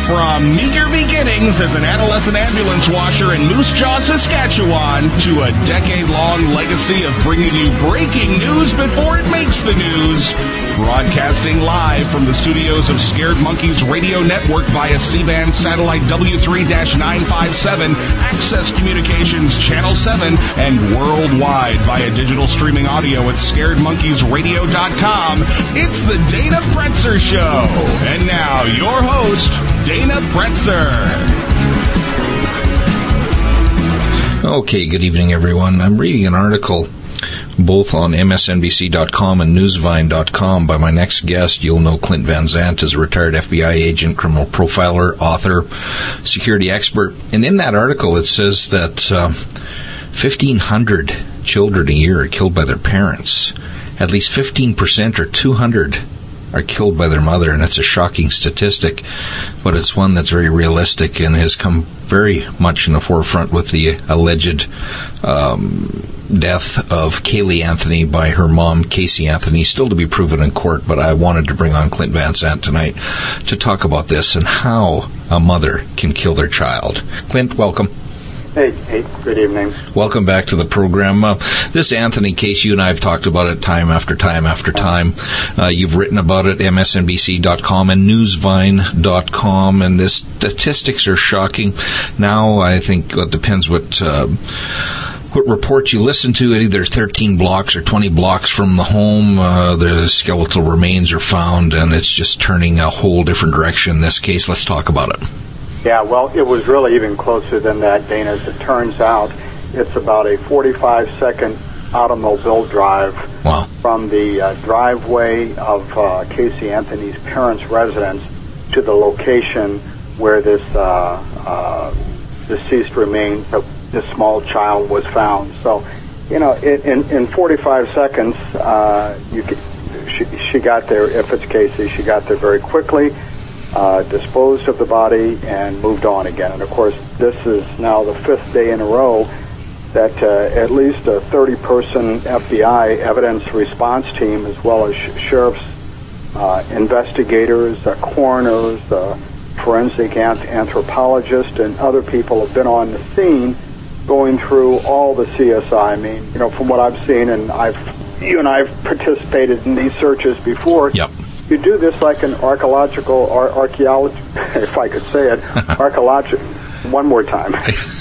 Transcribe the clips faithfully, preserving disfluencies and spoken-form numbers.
From meager beginnings as an adolescent ambulance washer in Moose Jaw, Saskatchewan, to a decade-long legacy of bringing you breaking news before it makes the news. Broadcasting live from the studios of Scared Monkeys Radio Network via C-band satellite W three nine five seven, Access Communications Channel seven, and worldwide via digital streaming audio at scared monkeys radio dot com. It's the Dana Pretzer Show. And now, your host, Dana Pretzer. Okay, good evening, everyone. I'm reading an article both on M S N B C dot com and newsvine dot com by my next guest. You'll know Clint Van Zandt is a retired F B I agent, criminal profiler, author, security expert. And in that article, it says that uh, fifteen hundred children a year are killed by their parents. At least fifteen percent or two hundred are killed by their mother, and it's a shocking statistic, but it's one that's very realistic and has come very much in the forefront with the alleged um, death of Kaylee Anthony by her mom, Casey Anthony, still to be proven in court, but I wanted to bring on Clint Van Zandt tonight to talk about this and how a mother can kill their child. Clint, welcome. Hey, hey, good evening. Welcome back to the program. Uh, this Anthony case, you and I have talked about it time after time after time. Uh, you've written about it, M S N B C dot com and newsvine dot com, and the statistics are shocking. Now, I think it depends what... Uh, What report you listen to, either thirteen blocks or twenty blocks from the home, uh, the skeletal remains are found, and it's just turning a whole different direction in this case. Let's talk about it. Yeah, well, it was really even closer than that, Dana. As it turns out, it's about a forty-five second automobile drive wow. from the uh, driveway of uh, Casey Anthony's parents' residence to the location where this uh, uh, deceased remains of this small child was found. So, you know, in, in forty-five seconds, uh, you could, she, she got there, if it's Casey, she got there very quickly, uh, disposed of the body, and moved on again. And, of course, this is now the fifth day in a row that uh, at least a thirty person F B I evidence response team, as well as sh- sheriff's uh, investigators, uh, coroners, uh, forensic ant- anthropologists, and other people have been on the scene going through all the C S I. I mean, you know, from what I've seen, and I've, you and I've participated in these searches before. Yep. You do this like an archaeological, ar- archaeology, if I could say it, archaeological. One more time.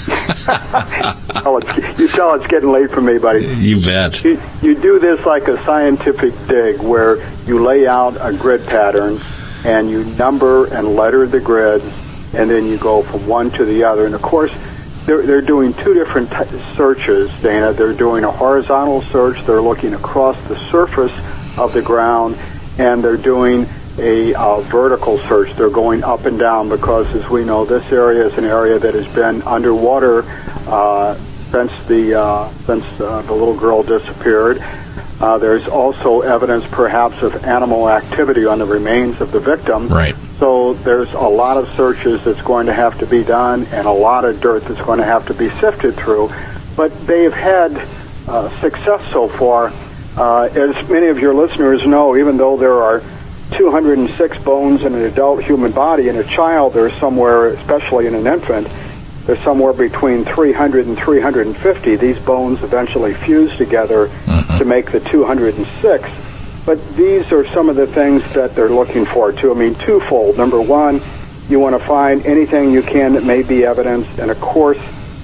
You tell it's getting late for me, buddy. You bet. You, you do this like a scientific dig, where you lay out a grid pattern and you number and letter the grids, and then you go from one to the other. And of course, They're, they're doing two different t- searches, Dana. They're doing a horizontal search. They're looking across the surface of the ground, and they're doing a uh, vertical search. They're going up and down because, as we know, this area is an area that has been underwater uh, since the uh, since uh, the little girl disappeared. Uh, there's also evidence, perhaps, of animal activity on the remains of the victim. Right. So there's a lot of searches that's going to have to be done, and a lot of dirt that's going to have to be sifted through. But they've had uh, success so far. Uh, as many of your listeners know, even though there are two hundred six bones in an adult human body, in a child there's somewhere, especially in an infant, there's somewhere between three hundred and three hundred fifty. These bones eventually fuse together mm-hmm. to make the two hundred six. But these are some of the things that they're looking for, too. I mean, twofold. Number one, you want to find anything you can that may be evidence. And, of course,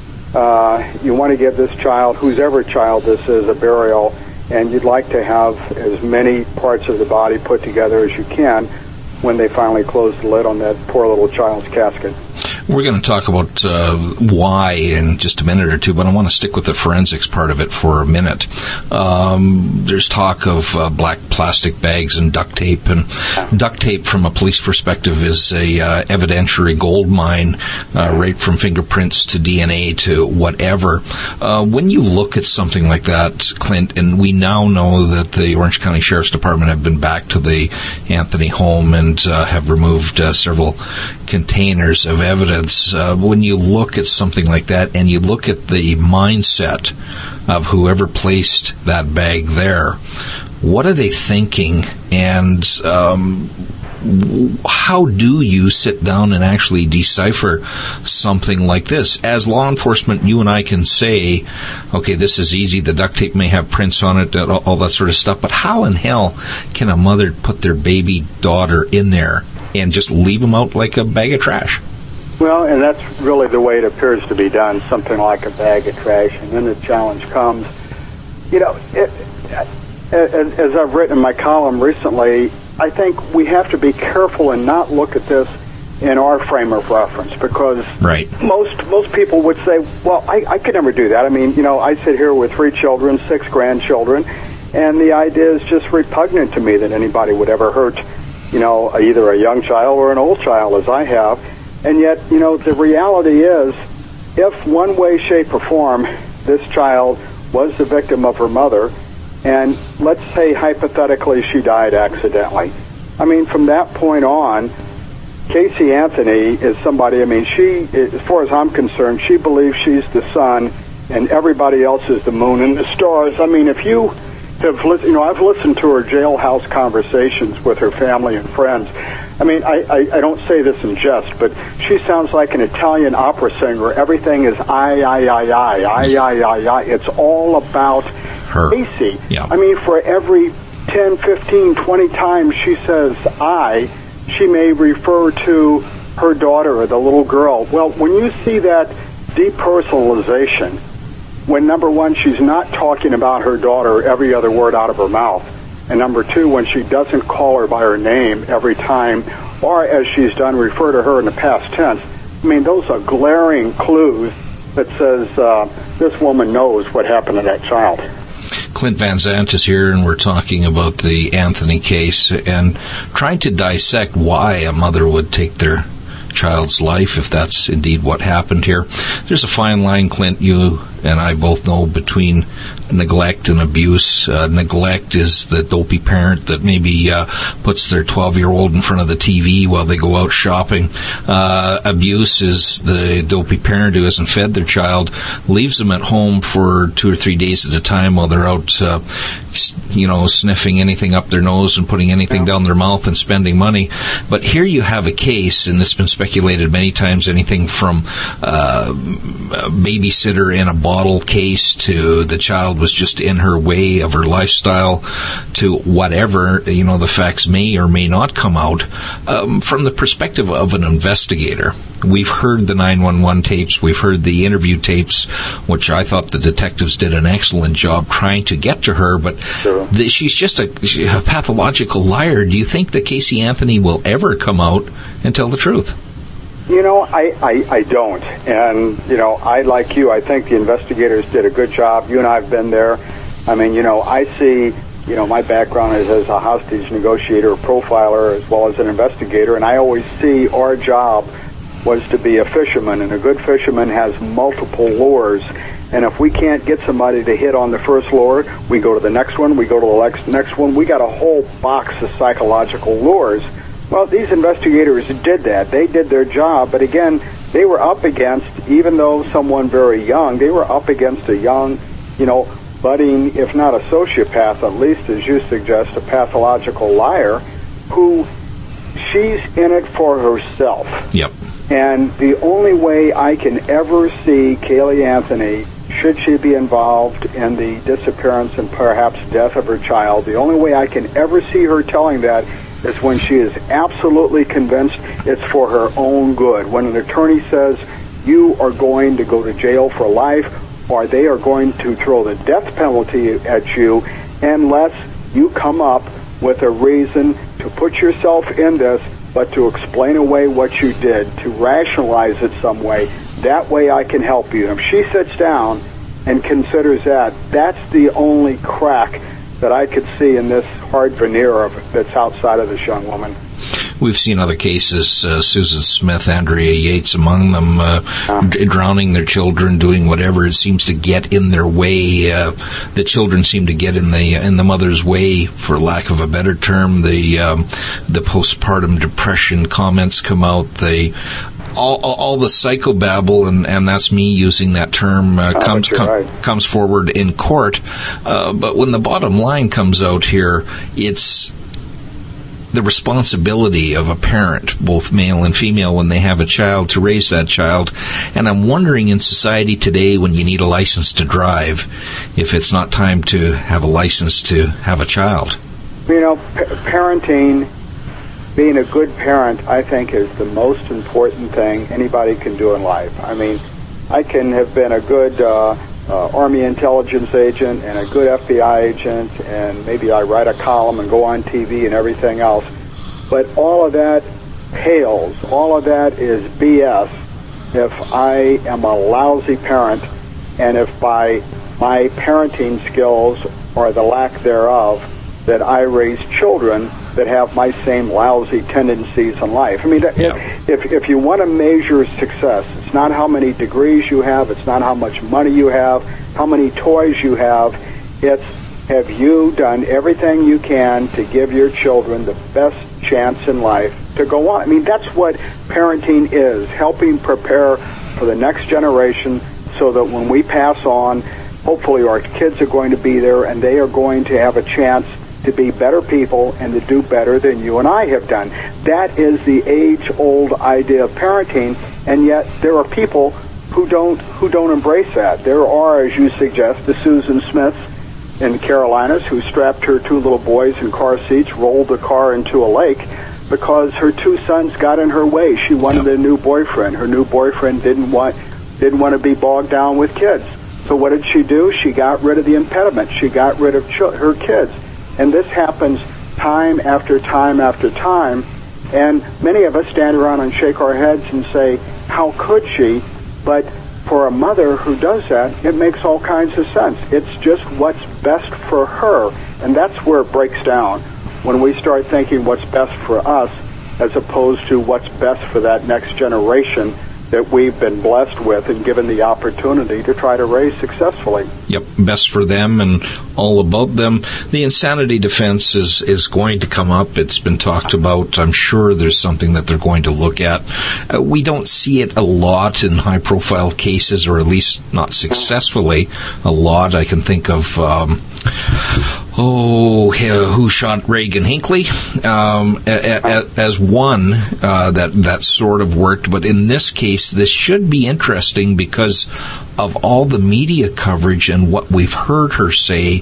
uh, you want to give this child, whosever child this is, a burial. And you'd like to have as many parts of the body put together as you can when they finally close the lid on that poor little child's casket. We're going to talk about uh, why in just a minute or two, but I want to stick with the forensics part of it for a minute. Um, there's talk of uh, black plastic bags and duct tape, and duct tape from a police perspective is a uh, evidentiary gold mine, uh, right from fingerprints to D N A to whatever. Uh, when you look at something like that, Clint, and we now know that the Orange County Sheriff's Department have been back to the Anthony home and uh, have removed uh, several containers of evidence. Uh, when you look at something like that and you look at the mindset of whoever placed that bag there, what are they thinking? And um, how do you sit down and actually decipher something like this? As law enforcement, you and I can say, okay, this is easy, the duct tape may have prints on it, all that sort of stuff, but how in hell can a mother put their baby daughter in there and just leave them out like a bag of trash? Well, and that's really the way it appears to be done, something like a bag of trash, and then the challenge comes. You know, it, as, as I've written in my column recently, I think we have to be careful and not look at this in our frame of reference, because right. most most people would say, well, I, I could never do that. I mean, you know, I sit here with three children, six grandchildren, and the idea is just repugnant to me that anybody would ever hurt, you know, either a young child or an old child, as I have. And yet, you know, the reality is, if one way, shape, or form this child was the victim of her mother, and let's say hypothetically she died accidentally, I mean, from that point on, Casey Anthony is somebody, I mean, she, as far as I'm concerned, she believes she's the sun and everybody else is the moon and the stars. I mean, if you have, you know, I've listened to her jailhouse conversations with her family and friends. I mean, I, I, I don't say this in jest, but she sounds like an Italian opera singer. Everything is I, I, I, I, I, I, I, I. It's all about her. Casey. Yeah. I mean, for every ten, fifteen, twenty times she says I, she may refer to her daughter or the little girl. Well, when you see that depersonalization, when, number one, she's not talking about her daughter every other word out of her mouth, and number two, when she doesn't call her by her name every time, or as she's done, refer to her in the past tense, I mean, those are glaring clues that says uh, this woman knows what happened to that child. Clint Van Zandt is here, and we're talking about the Anthony case and trying to dissect why a mother would take their child's life, if that's indeed what happened here. There's a fine line, Clint, you and I both know, between neglect and abuse. Uh, neglect is the dopey parent that maybe uh, puts their twelve-year-old in front of the T V while they go out shopping. Uh, abuse is the dopey parent who hasn't fed their child, leaves them at home for two or three days at a time while they're out, uh, you know, sniffing anything up their nose and putting anything down their mouth and spending money. But here you have a case, and it's been speculated many times, anything from uh, a babysitter in a bottle case to the child was just in her way of her lifestyle to whatever, you know, the facts may or may not come out. Um, from the perspective of an investigator, we've heard the nine one one tapes, we've heard the interview tapes, which I thought the detectives did an excellent job trying to get to her, but sure. the, she's just a, a pathological liar. Do you think that Casey Anthony will ever come out and tell the truth? You know, I, I, I don't. And, you know, I, like you, I think the investigators did a good job. You and I have been there. I mean, you know, I see, you know, my background is as a hostage negotiator, profiler, as well as an investigator, and I always see our job was to be a fisherman, and a good fisherman has multiple lures. And if we can't get somebody to hit on the first lure, we go to the next one, we go to the next, next one. We got a whole box of psychological lures. Well, these investigators did that. They did their job, but again, they were up against, even though someone very young, they were up against a young, you know, budding, if not a sociopath, at least, as you suggest, a pathological liar, who she's in it for herself. Yep. And the only way I can ever see Caylee Anthony, should she be involved in the disappearance and perhaps death of her child, the only way I can ever see her telling that is when she is absolutely convinced it's for her own good. When an attorney says, you are going to go to jail for life, or they are going to throw the death penalty at you, unless you come up with a reason to put yourself in this, but to explain away what you did, to rationalize it some way. That way I can help you. If she sits down and considers that, that's the only crack that I could see in this hard veneer of that's outside of this young woman. We've seen other cases, uh, Susan Smith, Andrea Yates among them, uh, uh, d- drowning their children, doing whatever it seems to get in their way. Uh, the children seem to get in the in the mother's way, for lack of a better term. The um, the postpartum depression comments come out. They all, all, all the psychobabble, and, and that's me using that term, uh, oh, comes com- right. comes forward in court. Uh, but when the bottom line comes out here, it's the responsibility of a parent, both male and female, when they have a child, to raise that child. And I'm wondering, in society today, when you need a license to drive, if it's not time to have a license to have a child. You know, p- parenting, being a good parent, I think, is the most important thing anybody can do in life. I mean, I can have been a good uh, uh, Army intelligence agent and a good F B I agent, and maybe I write a column and go on T V and everything else. But all of that pales. All of that is B S if I am a lousy parent, and if by my parenting skills or the lack thereof that I raise children that have my same lousy tendencies in life. I mean, yeah. if if you want to measure success, it's not how many degrees you have, it's not how much money you have, how many toys you have. It's, have you done everything you can to give your children the best chance in life to go on? I mean, that's what parenting is, helping prepare for the next generation so that when we pass on, hopefully our kids are going to be there and they are going to have a chance to be better people and to do better than you and I have done. That is the age-old idea of parenting, and yet there are people who don't who don't embrace that. There are, as you suggest, the Susan Smiths in the Carolinas who strapped her two little boys in car seats, rolled the car into a lake because her two sons got in her way. She wanted a new boyfriend. Her new boyfriend didn't want didn't want to be bogged down with kids. So what did she do? She got rid of the impediment. She got rid of ch- her kids. And this happens time after time after time. And many of us stand around and shake our heads and say, how could she? But for a mother who does that, it makes all kinds of sense. It's just what's best for her. And that's where it breaks down, when we start thinking what's best for us as opposed to what's best for that next generation that we've been blessed with and given the opportunity to try to raise successfully. Yep, best for them and all about them. The insanity defense is, is going to come up. It's been talked about. I'm sure there's something that they're going to look at. Uh, we don't see it a lot in high-profile cases, or at least not successfully a lot. I can think of... Um, Oh, who shot Reagan Hinckley um, a, a, as one uh, that that sort of worked. But in this case, this should be interesting because of all the media coverage and what we've heard her say,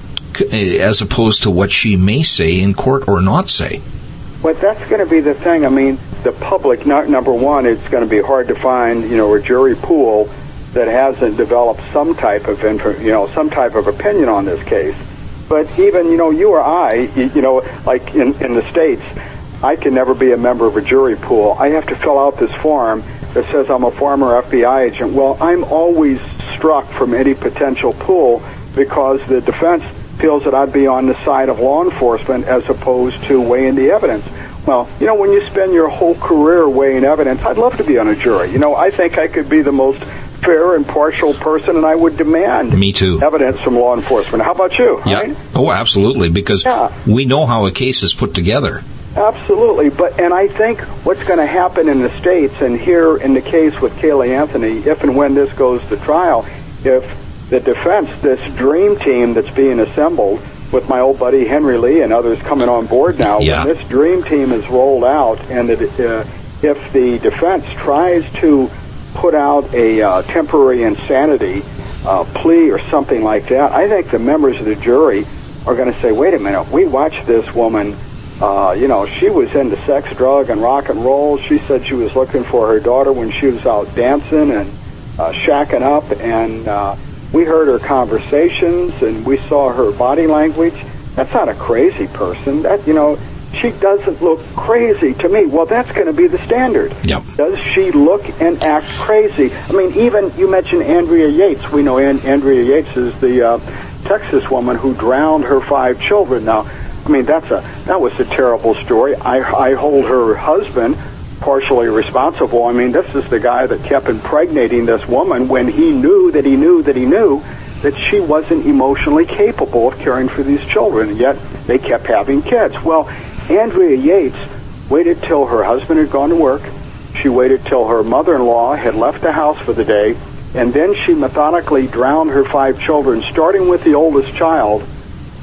as opposed to what she may say in court or not say. But that's going to be the thing. I mean, the public, not, number one, it's going to be hard to find, you know, a jury pool that hasn't developed some type of, inf- you know, some type of opinion on this case. But even, you know, you or I, you know, like in, in the States, I can never be a member of a jury pool. I have to fill out this form that says I'm a former F B I agent. Well, I'm always struck from any potential pool because the defense feels that I'd be on the side of law enforcement as opposed to weighing the evidence. Well, you know, when you spend your whole career weighing evidence, I'd love to be on a jury. You know, I think I could be the most fair, impartial person, and I would demand Me too. evidence from law enforcement. How about you? Yeah. Right? Oh, absolutely, because yeah. we know how a case is put together. Absolutely, but and I think what's going to happen in the States, and here in the case with Caylee Anthony, if and when this goes to trial, if the defense, this dream team that's being assembled with my old buddy Henry Lee and others coming on board now, yeah. when this dream team is rolled out, and that, uh, if the defense tries to put out a uh, temporary insanity uh, plea or something like that, I think the members of the jury are going to say, wait a minute, we watched this woman, uh, you know, she was into sex, drug, and rock and roll. She said she was looking for her daughter when she was out dancing and uh, shacking up, and uh, we heard her conversations and we saw her body language. That's not a crazy person. That, you know, she doesn't look crazy to me. Well, that's going to be the standard. Yep. Does she look and act crazy? I mean, even you mentioned Andrea Yates. We know An- Andrea Yates is the uh, Texas woman who drowned her five children. Now, I mean, that's a that was a terrible story. I, I hold her husband partially responsible. I mean, this is the guy that kept impregnating this woman when he knew that he knew that he knew that she wasn't emotionally capable of caring for these children, and yet they kept having kids. Well, Andrea Yates waited till her husband had gone to work. She waited till her mother-in-law had left the house for the day, and then she methodically drowned her five children, starting with the oldest child,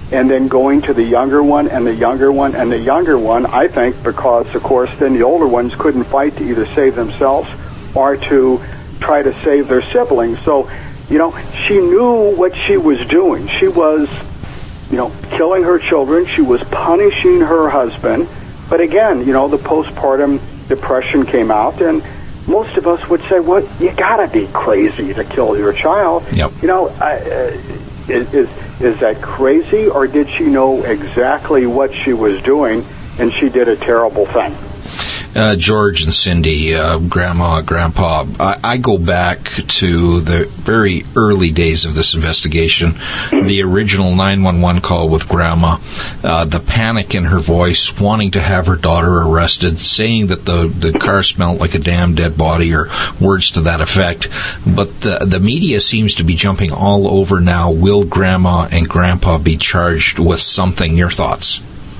and then going to the younger one and the younger one and the younger one, I think, because, of course, then the older ones couldn't fight to either save themselves or to try to save their siblings. So, you know, she knew what she was doing. She was, you know, killing her children. She was punishing her husband. But again, you know, the postpartum depression came out, and most of us would say, well, you gotta be crazy to kill your child. Yep. You know, I, uh, is, is is that crazy, or did she know exactly what she was doing and she did a terrible thing? Uh, George and Cindy, uh, Grandma, Grandpa, I, I go back to the very early days of this investigation, the original nine one one call with Grandma, uh, the panic in her voice, wanting to have her daughter arrested, saying that the, the car smelled like a damn dead body, or words to that effect. But the, the media seems to be jumping all over now. Will Grandma and Grandpa be charged with something? Your thoughts?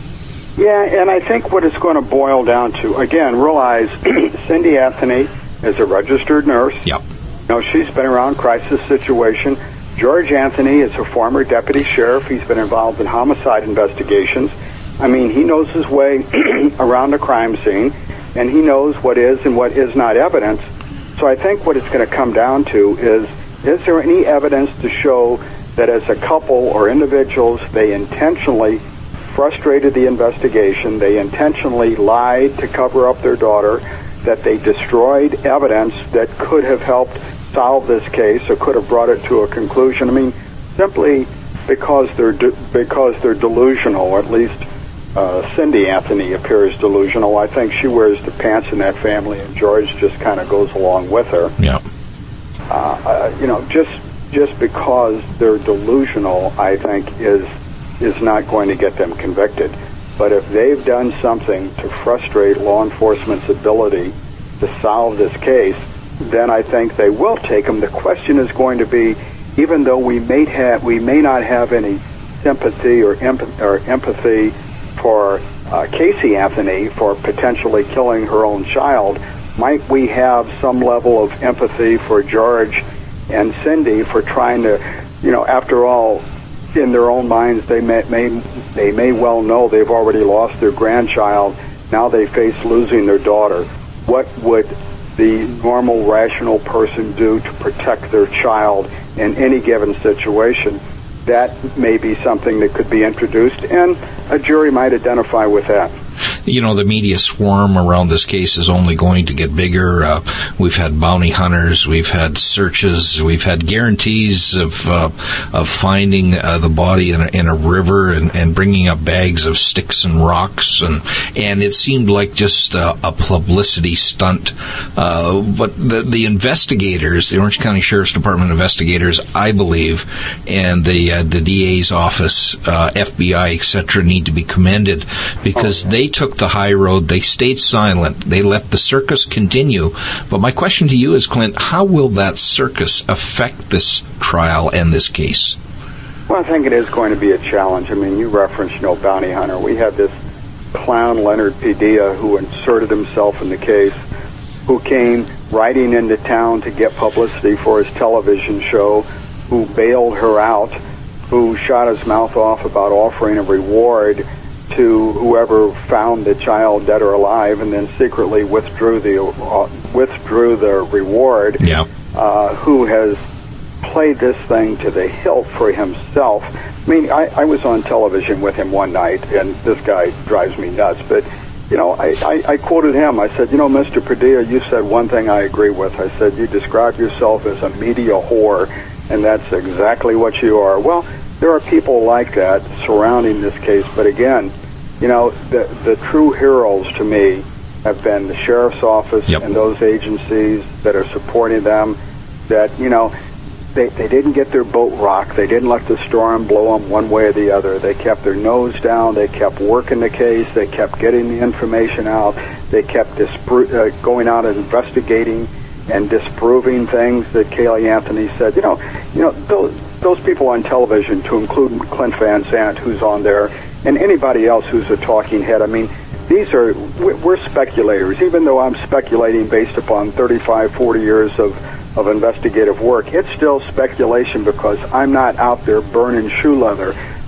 Yeah, and I think what it's going to boil down to, again, realize Cindy Anthony is a registered nurse. Yep. You know, she's been around crisis situation. George Anthony is a former deputy sheriff. He's been involved in homicide investigations. I mean, he knows his way around a crime scene, and he knows what is and what is not evidence. So I think what it's going to come down to is, is there any evidence to show that as a couple or individuals, they intentionally frustrated the investigation, they intentionally lied to cover up their daughter, that they destroyed evidence that could have helped solve this case or could have brought it to a conclusion? I mean, simply because they're de- because they're delusional, or at least uh, Cindy Anthony appears delusional. I think she wears the pants in that family, and George just kind of goes along with her. Yeah. Uh, uh, you know, just just because they're delusional, I think is is not going to get them convicted. But if they've done something to frustrate law enforcement's ability to solve this case, then I think they will take them. The question is going to be, even though we may have, we may not have any sympathy or, emp- or empathy for uh, Casey Anthony for potentially killing her own child, might we have some level of empathy for George and Cindy for trying to, you know, after all, in their own minds, they may, may they may well know they've already lost their grandchild. Now they face losing their daughter. What would the normal, rational person do to protect their child in any given situation? That may be something that could be introduced, and a jury might identify with that. You know, the media swarm around this case is only going to get bigger. Uh, we've had bounty hunters, we've had searches, we've had guarantees of uh, of finding uh, the body in a, in a river and, and bringing up bags of sticks and rocks, and and it seemed like just a, a publicity stunt. Uh, but the, the investigators, the Orange County Sheriff's Department investigators, I believe, and the uh, the D A's office, uh, F B I, et cetera, need to be commended, because oh, yeah. they took the high road. They stayed silent. They let the circus continue. But my question to you is, Clint, how will that circus affect this trial and this case? Well, I think it is going to be a challenge. I mean, you referenced, you know, bounty hunter. We had this clown, Leonard Padilla, who inserted himself in the case, who came riding into town to get publicity for his television show, who bailed her out, who shot his mouth off about offering a reward to whoever found the child dead or alive, and then secretly withdrew the uh, withdrew the reward. Yeah. Uh, who has played this thing to the hilt for himself? I mean, I, I was on television with him one night, and this guy drives me nuts. But you know, I, I, I quoted him. I said, you know, Mister Padilla, you said one thing I agree with. I said, you describe yourself as a media whore, and that's exactly what you are. Well, there are people like that surrounding this case, but again, you know, the the true heroes to me have been the sheriff's office yep. and those agencies that are supporting them, that, you know, they, they didn't get their boat rocked. They didn't let the storm blow them one way or the other. They kept their nose down. They kept working the case. They kept getting the information out. They kept dispro- uh, going out and investigating and disproving things that Caylee Anthony said. You know, you know those, those people on television, to include Clint Van Zandt, who's on there, and anybody else who's a talking head. I mean, these are, we're speculators. Even though I'm speculating based upon thirty-five, forty years of, of investigative work, it's still speculation because I'm not out there burning shoe leather.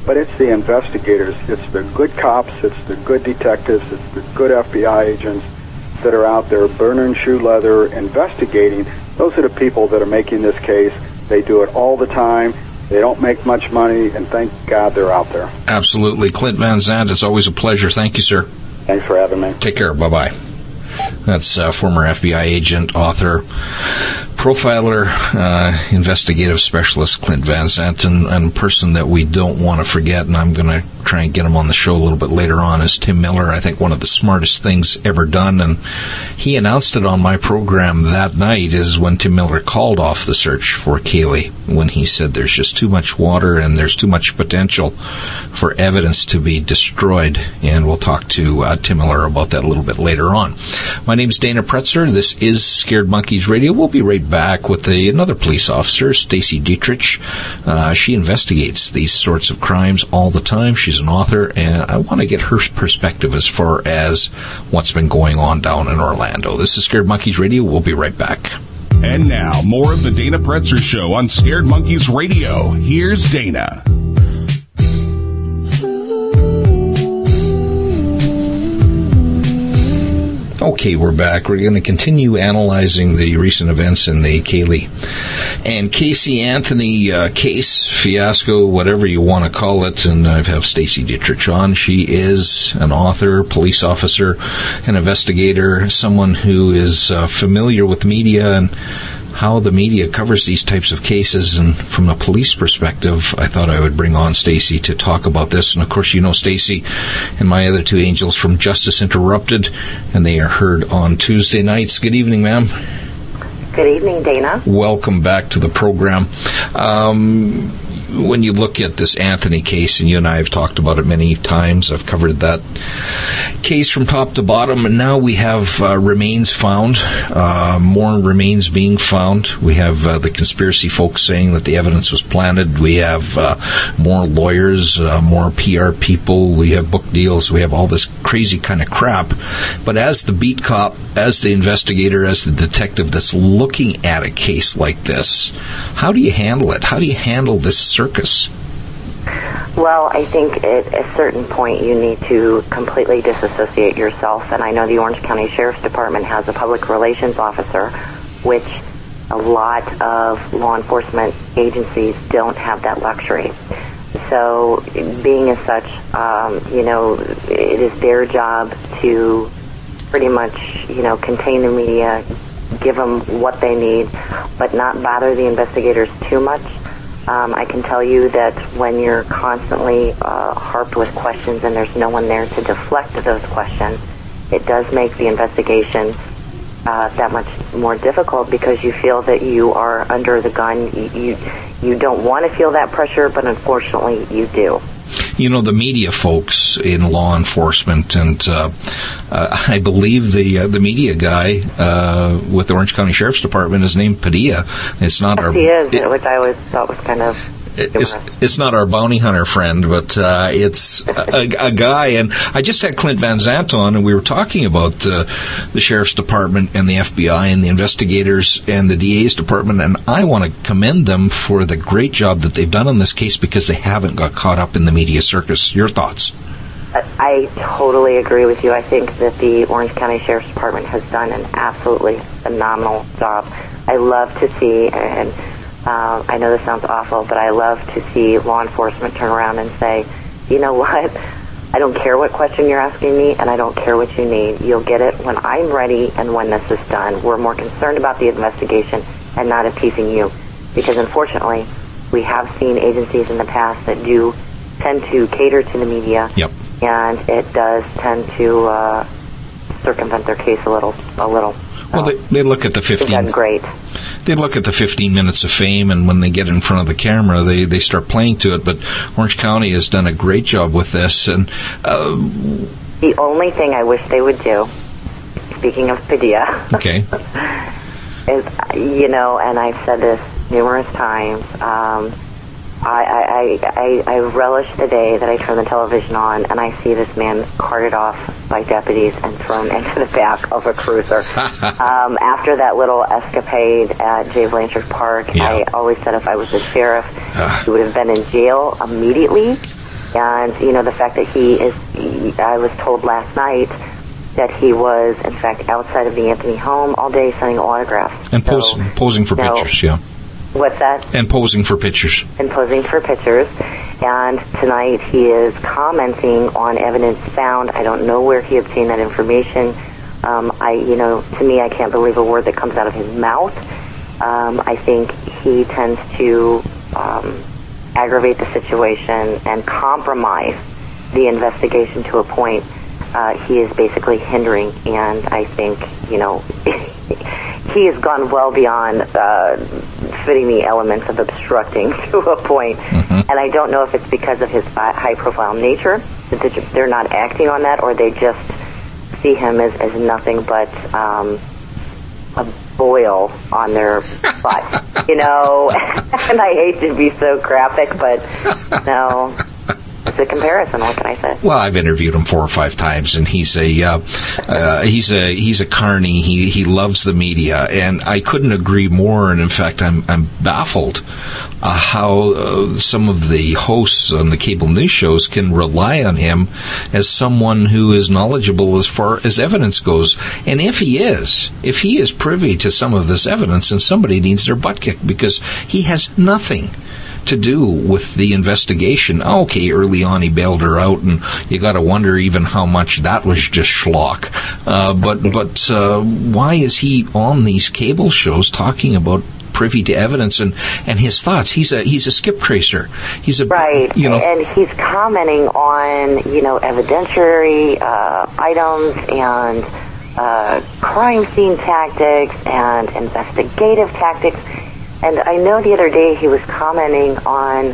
but it's the investigators. It's the good cops, it's the good detectives, it's the good F B I agents that are out there burning shoe leather, investigating. Those are the people that are making this case. They do it all the time. They don't make much money, and thank God they're out there. Absolutely. Clint Van Zandt, it's always a pleasure. Thank you, sir. Thanks for having me. Take care. Bye-bye. That's uh, former F B I agent, author, profiler, uh, investigative specialist Clint Van Zandt, and, and a person that we don't want to forget, and I'm going to try and get him on the show a little bit later on, is Tim Miller. I think one of the smartest things ever done, and he announced it on my program that night, is when Tim Miller called off the search for Kaylee, when he said there's just too much water and there's too much potential for evidence to be destroyed, and we'll talk to uh, Tim Miller about that a little bit later on. My name's Dana Pretzer. This is Scared Monkeys Radio. We'll be right back with a, another police officer, Stacy Dietrich. Uh, she investigates these sorts of crimes all the time. She's an author, and I want to get her perspective as far as what's been going on down in Orlando. This is Scared Monkeys Radio. We'll be right back. And now, more of the Dana Pretzer Show on Scared Monkeys Radio. Here's Dana. Okay, we're back. We're going to continue analyzing the recent events in the Kaylee and Casey Anthony uh, case, fiasco, whatever you want to call it. And I have Stacy Dietrich on. She is an author, police officer, an investigator, someone who is uh, familiar with media and how the media covers these types of cases. And from a police perspective, I thought I would bring on Stacy to talk about this. And of course, you know Stacy and my other two angels from Justice Interrupted, and they are heard on Tuesday nights. Good evening, ma'am. Good evening, Dana. Welcome back to the program. Um, when you look at this Anthony case, and you and I have talked about it many times, I've covered that case from top to bottom, and now we have uh, remains found, uh, more remains being found. We have uh, the conspiracy folks saying that the evidence was planted. We have uh, more lawyers, uh, more P R people. We have book deals. We have all this crazy kind of crap. But as the beat cop, as the investigator, as the detective that's looking at a case like this, how do you handle it? How do you handle this circus? Well, I think at a certain point you need to completely disassociate yourself, and I know the Orange County Sheriff's Department has a public relations officer, which a lot of law enforcement agencies don't have that luxury. So being as such, um, you know, it is their job to pretty much, you know, contain the media, give them what they need, but not bother the investigators too much. Um, I can tell you that when you're constantly uh, harped with questions and there's no one there to deflect those questions, it does make the investigation uh, that much more difficult because you feel that you are under the gun. You, you, you don't want to feel that pressure, but unfortunately you do. You know, the media folks in law enforcement, and uh, uh, I believe the uh, the media guy uh, with the Orange County Sheriff's Department is named Padilla. It's not yes, our. He is, it, which I always thought was kind of. It's it's not our bounty hunter friend, but uh, it's a, a guy. And I just had Clint Van Zandt on, and we were talking about uh, the Sheriff's Department and the F B I and the investigators and the D A's department. And I want to commend them for the great job that they've done on this case because they haven't got caught up in the media circus. Your thoughts? I totally agree with you. I think that the Orange County Sheriff's Department has done an absolutely phenomenal job. I love to see, and Uh, I know this sounds awful, but I love to see law enforcement turn around and say, you know what, I don't care what question you're asking me, and I don't care what you need. You'll get it when I'm ready and when this is done. We're more concerned about the investigation and not appeasing you. Because unfortunately, we have seen agencies in the past that do tend to cater to the media, yep. and it does tend to uh, circumvent their case a little. A little. Well, they, they look at the fifteen. They've done great. They look at the fifteen minutes of fame, and when they get in front of the camera, they, they start playing to it. But Orange County has done a great job with this. And uh, the only thing I wish they would do, speaking of Padilla, okay, is, you know, and I've said this numerous times, um, I, I, I, I relish the day that I turn the television on and I see this man carted off by deputies and thrown into the back of a cruiser. um, after that little escapade at Jay Blanchard Park, yeah. I always said if I was the sheriff, uh. he would have been in jail immediately. And, you know, the fact that he is, he, I was told last night that he was, in fact, outside of the Anthony home all day signing autographs. And pose, so, posing for no, pictures, yeah. What's that? And posing for pictures. And posing for pictures. And tonight he is commenting on evidence found. I don't know where he obtained that information. Um, I, you know, to me, I can't believe a word that comes out of his mouth. Um, I think he tends to um, aggravate the situation and compromise the investigation to a point. Uh, he is basically hindering, and I think, you know, he has gone well beyond uh, fitting the elements of obstructing to a point. Mm-hmm. And I don't know if it's because of his high-profile nature that they're not acting on that, or they just see him as, as nothing but um, a boil on their butt, you know. And I hate to be so graphic, but no. It's a comparison. What can I say? Well, I've interviewed him four or five times, and he's a uh, uh, he's a he's a carny. He he loves the media, and I couldn't agree more. And in fact, I'm I'm baffled uh, how uh, some of the hosts on the cable news shows can rely on him as someone who is knowledgeable as far as evidence goes. And if he is, if he is privy to some of this evidence, then somebody needs their butt kicked, because he has nothing to do with the investigation. Okay, early on he bailed her out, and you got to wonder even how much that was just schlock. Uh, but but uh, why is he on these cable shows talking about privy to evidence and, and his thoughts? He's a he's a skip tracer. He's a right, you know, and he's commenting on you know evidentiary uh, items and uh, crime scene tactics and investigative tactics. And I know the other day he was commenting on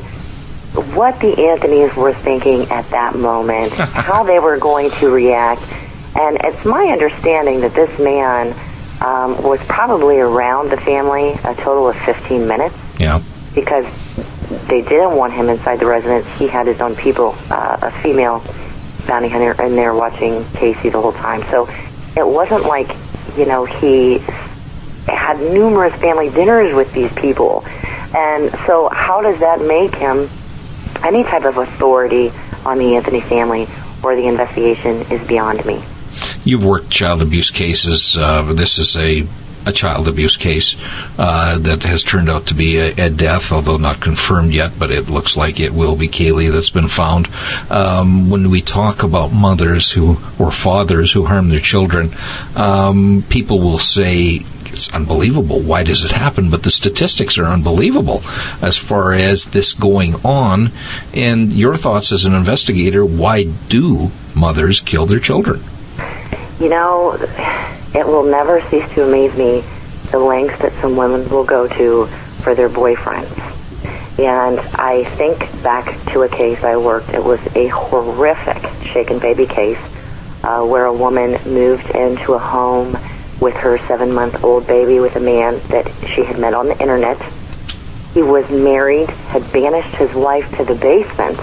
what the Anthonys were thinking at that moment, how they were going to react. And it's my understanding that this man um, was probably around the family a total of fifteen minutes. Yeah. Because they didn't want him inside the residence. He had his own people, uh, a female bounty hunter in there watching Casey the whole time. So it wasn't like, you know, he had numerous family dinners with these people. And so how does that make him any type of authority on the Anthony family or the investigation is beyond me. You've worked child abuse cases. Uh, this is a a child abuse case uh, that has turned out to be a, a death, although not confirmed yet, but it looks like it will be Kaylee that's been found. Um, when we talk about mothers who or fathers who harm their children, um, people will say, it's unbelievable. Why does it happen? But the statistics are unbelievable as far as this going on. And your thoughts as an investigator, why do mothers kill their children? You know, it will never cease to amaze me the lengths that some women will go to for their boyfriends. And I think back to a case I worked. It was a horrific shaken baby case uh, where a woman moved into a home with her seven-month-old baby with a man that she had met on the internet. He was married, had banished his wife to the basement,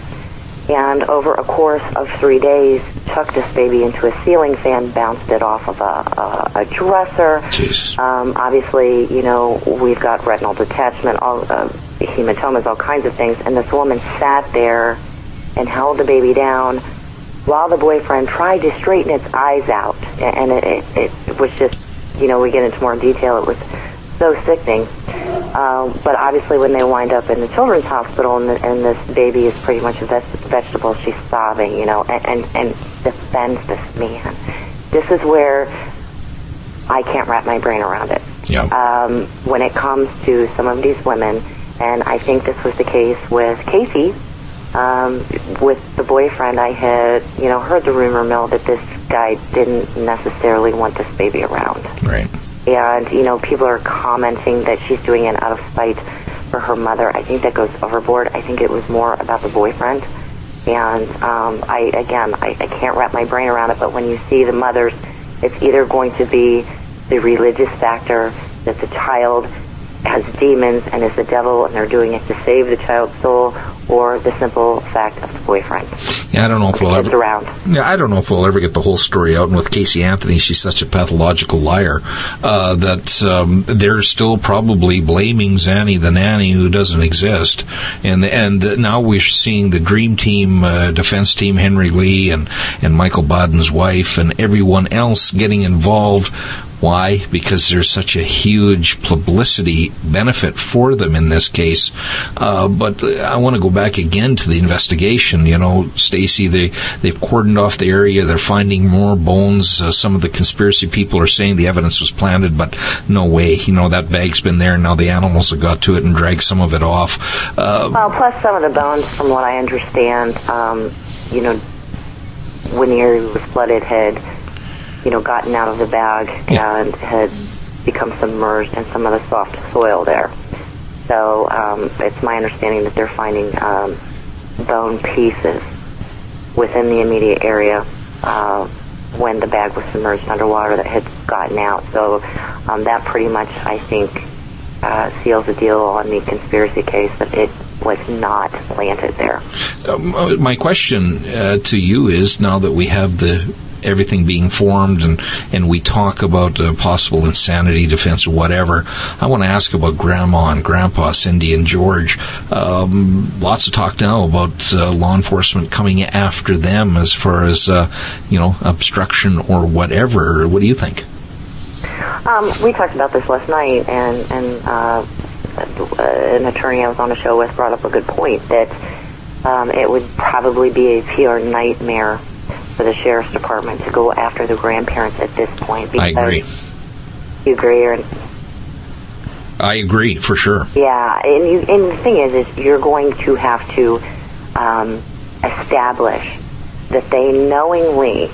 and over a course of three days took this baby into a ceiling fan, bounced it off of a, a, a dresser. Jesus. Um, obviously, you know, we've got retinal detachment, all uh, hematomas, all kinds of things, and this woman sat there and held the baby down while the boyfriend tried to straighten its eyes out. And it, it, it was just, you know, we get into more detail, it was so sickening. Um, but obviously when they wind up in the children's hospital and, the, and this baby is pretty much a veg- vegetable, she's sobbing, you know, and, and, and defends this man. This is where I can't wrap my brain around it. Yeah. Um, when it comes to some of these women, and I think this was the case with Casey, um, with the boyfriend, I had, you know, heard the rumor mill that this guy didn't necessarily want this baby around. Right. And, you know, people are commenting that she's doing it out of spite for her mother. I think that goes overboard. I think it was more about the boyfriend. And, um, I again, I, I can't wrap my brain around it, but when you see the mothers, it's either going to be the religious factor that the child has demons and is the devil and they're doing it to save the child's soul, or the simple fact of the boyfriend. Yeah, I don't know if we'll ever. Around. Yeah, I don't know if we'll ever get the whole story out. And with Casey Anthony, she's such a pathological liar uh, that um, they're still probably blaming Zanny the nanny, who doesn't exist. And and now we're seeing the Dream Team, uh, defense team, Henry Lee and and Michael Baden's wife, and everyone else getting involved. Why? Because there's such a huge publicity benefit for them in this case. Uh, but I want to go back again to the investigation. You know, Stacey, they, they've cordoned off the area. They're finding more bones. Uh, some of the conspiracy people are saying the evidence was planted, but no way. You know, that bag's been there, and now the animals have got to it and dragged some of it off. Uh, well, plus some of the bones, from what I understand, um, you know, when the area was flooded, had you know, gotten out of the bag yeah. and had become submerged in some of the soft soil there. So um, it's my understanding that they're finding um, bone pieces within the immediate area uh, when the bag was submerged underwater that had gotten out. So um, that pretty much, I think, uh, seals the deal on the conspiracy case that it was not planted there. Um, my question uh, to you is, now that we have the everything being formed and, and we talk about uh, possible insanity defense or whatever, I want to ask about Grandma and Grandpa, Cindy and George. Um, lots of talk now about uh, law enforcement coming after them as far as, uh, you know, obstruction or whatever. What do you think? Um, we talked about this last night, and, and uh, an attorney I was on a show with brought up a good point, that um, it would probably be a P R nightmare for the sheriff's department to go after the grandparents at this point. I agree. You agree? Or, I agree, for sure. Yeah, and, you, and the thing is, is you're going to have to um, establish that they knowingly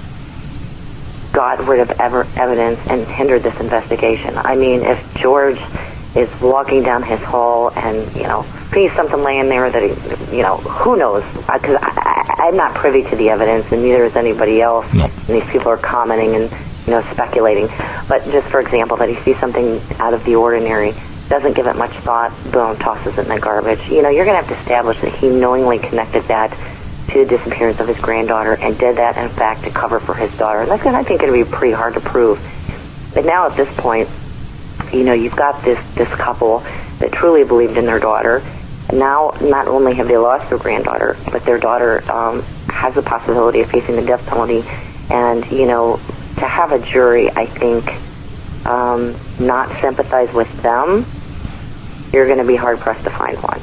got rid of ever, evidence and hindered this investigation. I mean, if George is walking down his hall and, you know, sees something laying there that he, you know, who knows? Because I, I, I'm not privy to the evidence, and neither is anybody else. No. And these people are commenting and, you know, speculating. But just for example, that he sees something out of the ordinary, doesn't give it much thought, boom, tosses it in the garbage. You know, you're going to have to establish that he knowingly connected that to the disappearance of his granddaughter and did that, in fact, to cover for his daughter. And that's, I think, going to be pretty hard to prove. But now at this point, you know, you've got this, this couple that truly believed in their daughter. Now, not only have they lost their granddaughter, but their daughter um, has the possibility of facing the death penalty. And, you know, to have a jury, I think, um, not sympathize with them, you're going to be hard-pressed to find one.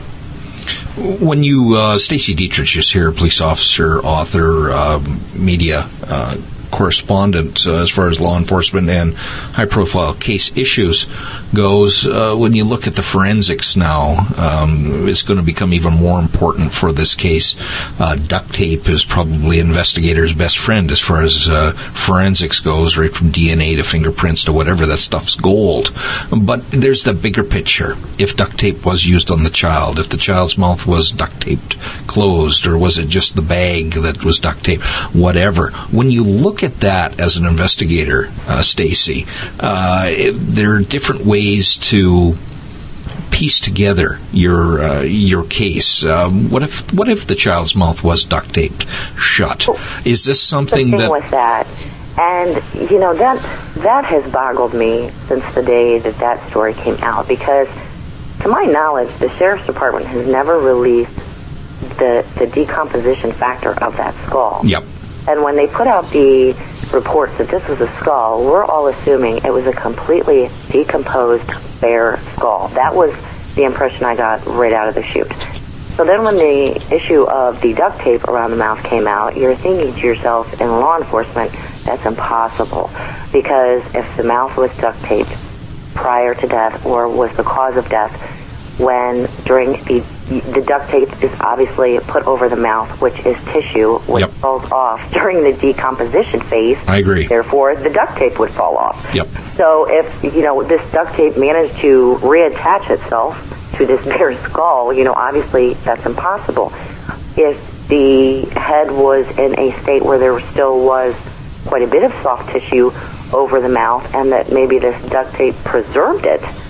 When you, uh, Stacey Dietrich is here, police officer, author, um, media uh, correspondent uh, as far as law enforcement and high-profile case issues goes. Uh, when you look at the forensics now, um, it's going to become even more important for this case. Uh, duct tape is probably investigators' best friend as far as uh, forensics goes, right from D N A to fingerprints to whatever. That stuff's gold. But there's the bigger picture. If duct tape was used on the child, if the child's mouth was duct taped closed, or was it just the bag that was duct taped, whatever. When you look at that as an investigator, uh, Stacey, uh, it, there are different ways to piece together your uh, your case. Um, what if what if the child's mouth was duct taped shut? Is this something the thing that with that? And you know that that has boggled me since the day that that story came out, because to my knowledge, the sheriff's department has never released the the decomposition factor of that skull. Yep. And when they put out the reports that this was a skull, we're all assuming it was a completely decomposed bare skull. That was the impression I got right out of the chute. So then when the issue of the duct tape around the mouth came out, you're thinking to yourself, in law enforcement, that's impossible. Because if the mouth was duct taped prior to death, or was the cause of death, when during the the duct tape is obviously put over the mouth, which is tissue, which Yep. falls off during the decomposition phase. I agree. Therefore, the duct tape would fall off. Yep. So if, you know, this duct tape managed to reattach itself to this bare skull, you know, obviously that's impossible. If the head was in a state where there still was quite a bit of soft tissue over the mouth, and that maybe this duct tape preserved it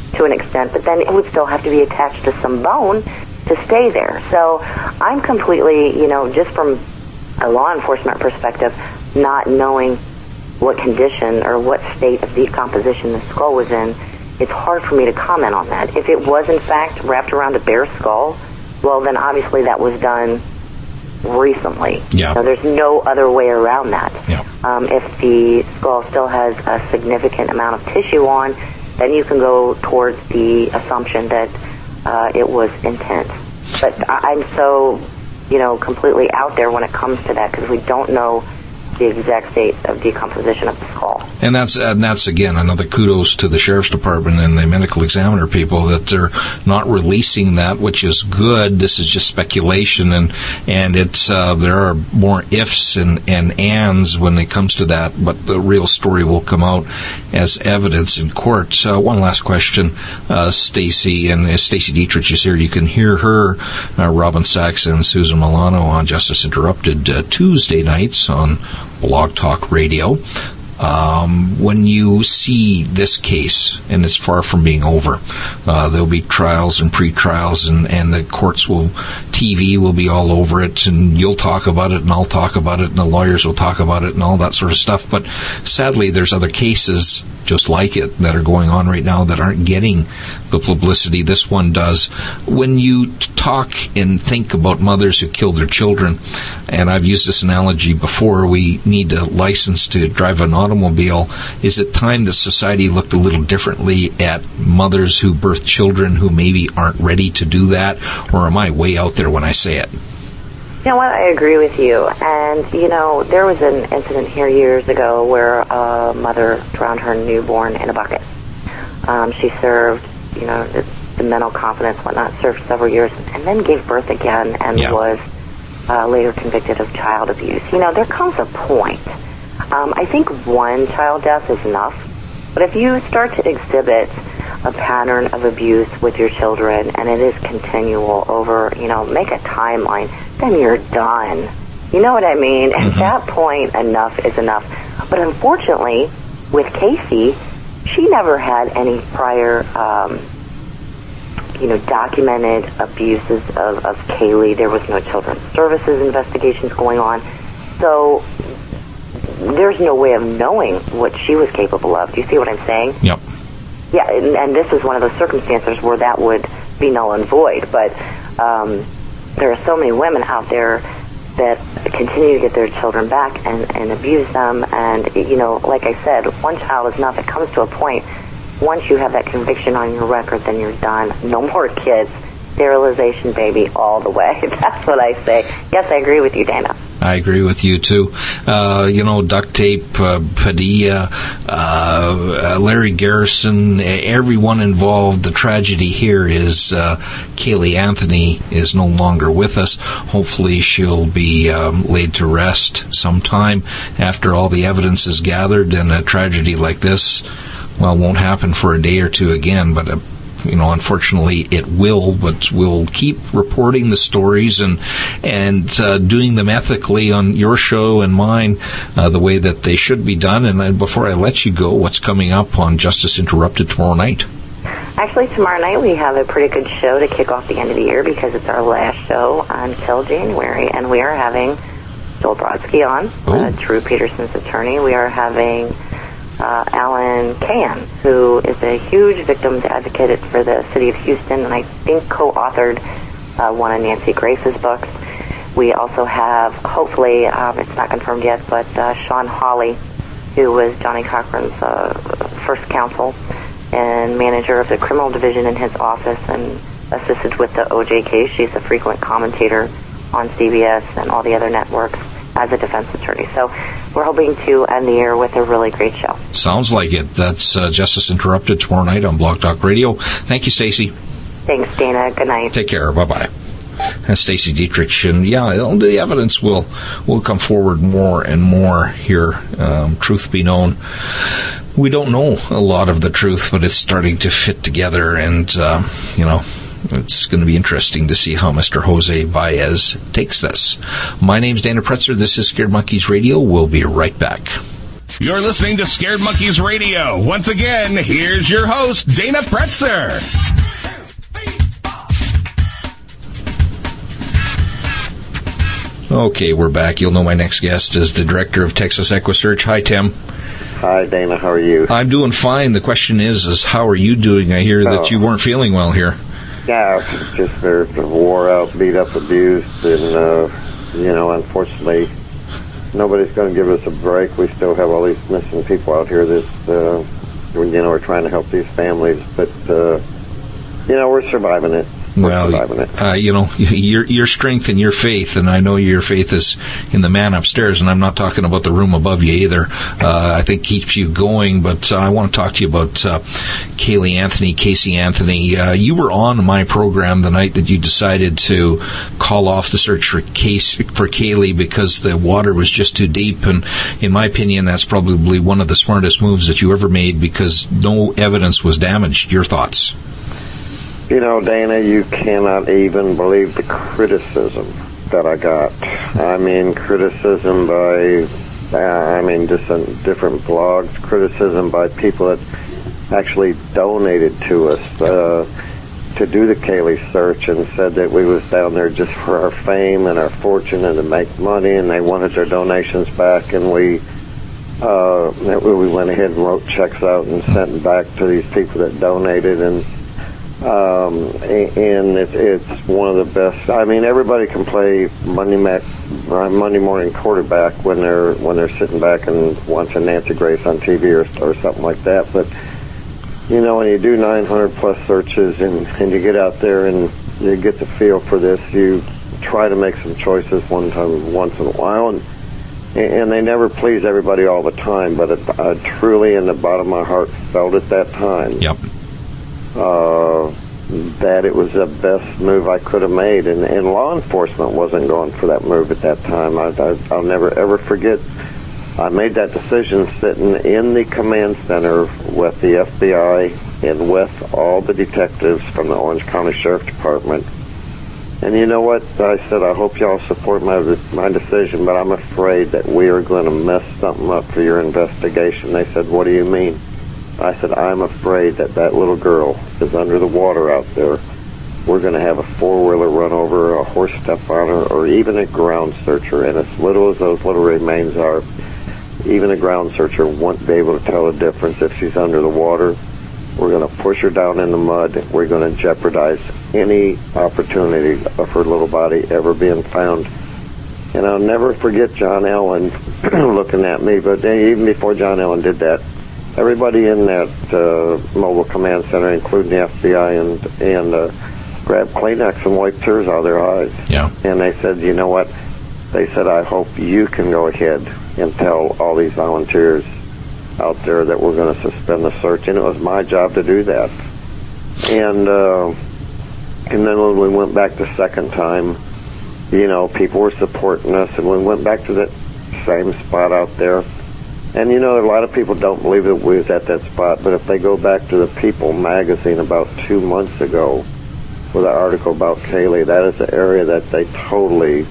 to an extent, but then it would still have to be attached to some bone to stay there. So I'm completely, you know, just from a law enforcement perspective, not knowing what condition or what state of decomposition the skull was in, it's hard for me to comment on that. If it was, in fact, wrapped around a bear skull, well, then obviously that was done recently. Yeah. So there's no other way around that. Yeah. Um, if the skull still has a significant amount of tissue on, then you can go towards the assumption that uh, it was intense. But I- I'm so, you know, completely out there when it comes to that because we don't know the exact state of decomposition of the skull. And that's and that's again another kudos to the sheriff's department and the medical examiner people that they're not releasing that, which is good. This is just speculation, and and it's uh, there are more ifs and and ands when it comes to that, but the real story will come out as evidence in court. Uh, one last question, uh, Stacy, and uh, Stacy Dietrich is here. You can hear her, uh, Robin Sachs and Susan Milano on Justice Interrupted uh, Tuesday nights on Blog Talk Radio. Um, when you see this case, and it's far from being over, uh, there'll be trials and pre-trials, and, and the courts will, T V will be all over it, and you'll talk about it, and I'll talk about it, and the lawyers will talk about it, and all that sort of stuff. But sadly, there's other cases just like it that are going on right now that aren't getting the publicity this one does. When you talk and think about mothers who kill their children, and I've used this analogy before, we need a license to drive an automobile. Is it time that society looked a little differently at mothers who birth children who maybe aren't ready to do that? Or am I way out there when I say it? You know what? I agree with you. And, you know, there was an incident here years ago where a mother drowned her newborn in a bucket. Um, she served, you know, the, the mental confidence, whatnot, served several years, and then gave birth again and yeah. was uh, later convicted of child abuse. You know, there comes a point. Um, I think one child death is enough. But if you start to exhibit a pattern of abuse with your children and it is continual over, you know, make a timeline, then you're done. You know what I mean? Mm-hmm. At that point, enough is enough. But unfortunately, with Casey, she never had any prior, um, you know, documented abuses of, of Kaylee. There was no children's services investigations going on. So there's no way of knowing what she was capable of. Do you see what I'm saying? Yep. Yeah, and, and this is one of those circumstances where that would be null and void. But um, there are so many women out there that continue to get their children back and, and abuse them. And, you know, like I said, one child is enough. It comes to a point, once you have that conviction on your record, then you're done. No more kids. Sterilization, baby, all the way. That's what I say. Yes, I agree with you, Dana. I agree with you, too. Uh, you know, duct tape, uh, Padilla, uh, Larry Garrison, everyone involved. The tragedy here is uh, Kaylee Anthony is no longer with us. Hopefully she'll be um, laid to rest sometime after all the evidence is gathered, and a tragedy like this, well, won't happen for a day or two again, but a You know, unfortunately, it will, but we'll keep reporting the stories and and uh, doing them ethically on your show and mine, uh, the way that they should be done. And uh, before I let you go, what's coming up on Justice Interrupted tomorrow night? Actually, tomorrow night we have a pretty good show to kick off the end of the year because it's our last show until January, and we are having Joel Brodsky on, uh, Drew Peterson's attorney. We are having Uh, Alan Cahan, who is a huge victims advocate for the city of Houston, and I think co-authored uh, one of Nancy Grace's books. We also have, hopefully, um, it's not confirmed yet, but uh, Sean Hawley, who was Johnny Cochran's uh, first counsel and manager of the criminal division in his office and assisted with the O J case. She's a frequent commentator on C B S and all the other networks as a defense attorney. So we're hoping to end the year with a really great show. Sounds like it. That's uh, Justice Interrupted tomorrow night on Blog Talk Radio. Thank you, Stacy. Thanks, Dana. Good night. Take care. Bye-bye. That's Stacy Dietrich. And, yeah, the evidence will, will come forward more and more here. Um, truth be known, we don't know a lot of the truth, but it's starting to fit together. And, uh, you know, it's going to be interesting to see how Mister Jose Baez takes this. My name's Dana Pretzer. This is Scared Monkeys Radio. We'll be right back. You're listening to Scared Monkeys Radio. Once again, here's your host, Dana Pretzer. Okay, we're back. You'll know my next guest is the director of Texas EquiSearch. Hi, Tim. Hi, Dana. How are you? I'm doing fine. The question is, is how are you doing? I hear that oh. you weren't feeling well here. Yeah, just very wore out, beat up, abused, and, uh, you know, unfortunately, nobody's going to give us a break. We still have all these missing people out here that, uh, you know, we're trying to help these families, but, uh, you know, we're surviving it. Well, uh, you know, your your strength and your faith, and I know your faith is in the man upstairs, and I'm not talking about the room above you either. Uh, I think keeps you going, but uh, I want to talk to you about uh, Kaylee Anthony, Casey Anthony. Uh, you were on my program the night that you decided to call off the search for Case for Kaylee because the water was just too deep, and in my opinion, that's probably one of the smartest moves that you ever made because no evidence was damaged. Your thoughts? You know, Dana, you cannot even believe the criticism that I got. I mean, criticism by, uh, I mean, just on different blogs, criticism by people that actually donated to us uh, to do the Kaylee search and said that we was down there just for our fame and our fortune and to make money, and they wanted their donations back, and we uh, we went ahead and wrote checks out and sent them back to these people that donated, and Um, and it, it's one of the best. I mean, everybody can play Monday, Mac, Monday morning quarterback when they're when they're sitting back and watching Nancy Grace on T V or, or something like that. But you know, when you do nine hundred plus searches and, and you get out there and you get the feel for this, you try to make some choices one time, once in a while, and and they never please everybody all the time. But it, I truly, in the bottom of my heart, felt at that time. Yep. Uh, that it was the best move I could have made, and, and law enforcement wasn't going for that move at that time. I, I, I'll never ever forget. I made that decision sitting in the command center with the F B I and with all the detectives from the Orange County Sheriff Department. And you know what? I said, I hope y'all support my my decision, but I'm afraid that we are going to mess something up for your investigation. They said, what do you mean? I said, I'm afraid that that little girl is under the water out there. We're going to have a four-wheeler run over, a horse step on her, or even a ground searcher. And as little as those little remains are, even a ground searcher won't be able to tell the difference if she's under the water. We're going to push her down in the mud. We're going to jeopardize any opportunity of her little body ever being found. And I'll never forget John Allen looking at me, but even before John Allen did that, everybody in that uh, mobile command center, including the F B I, and and uh, grabbed Kleenex and wiped tears out of their eyes. Yeah. And they said, you know what? They said, I hope you can go ahead and tell all these volunteers out there that we're going to suspend the search. And it was my job to do that. And uh, and then when we went back the second time, you know, people were supporting us, and we went back to that same spot out there. And, you know, a lot of people don't believe that we was at that spot, but if they go back to the People magazine about two months ago with an article about Kaylee, that is the area that they totally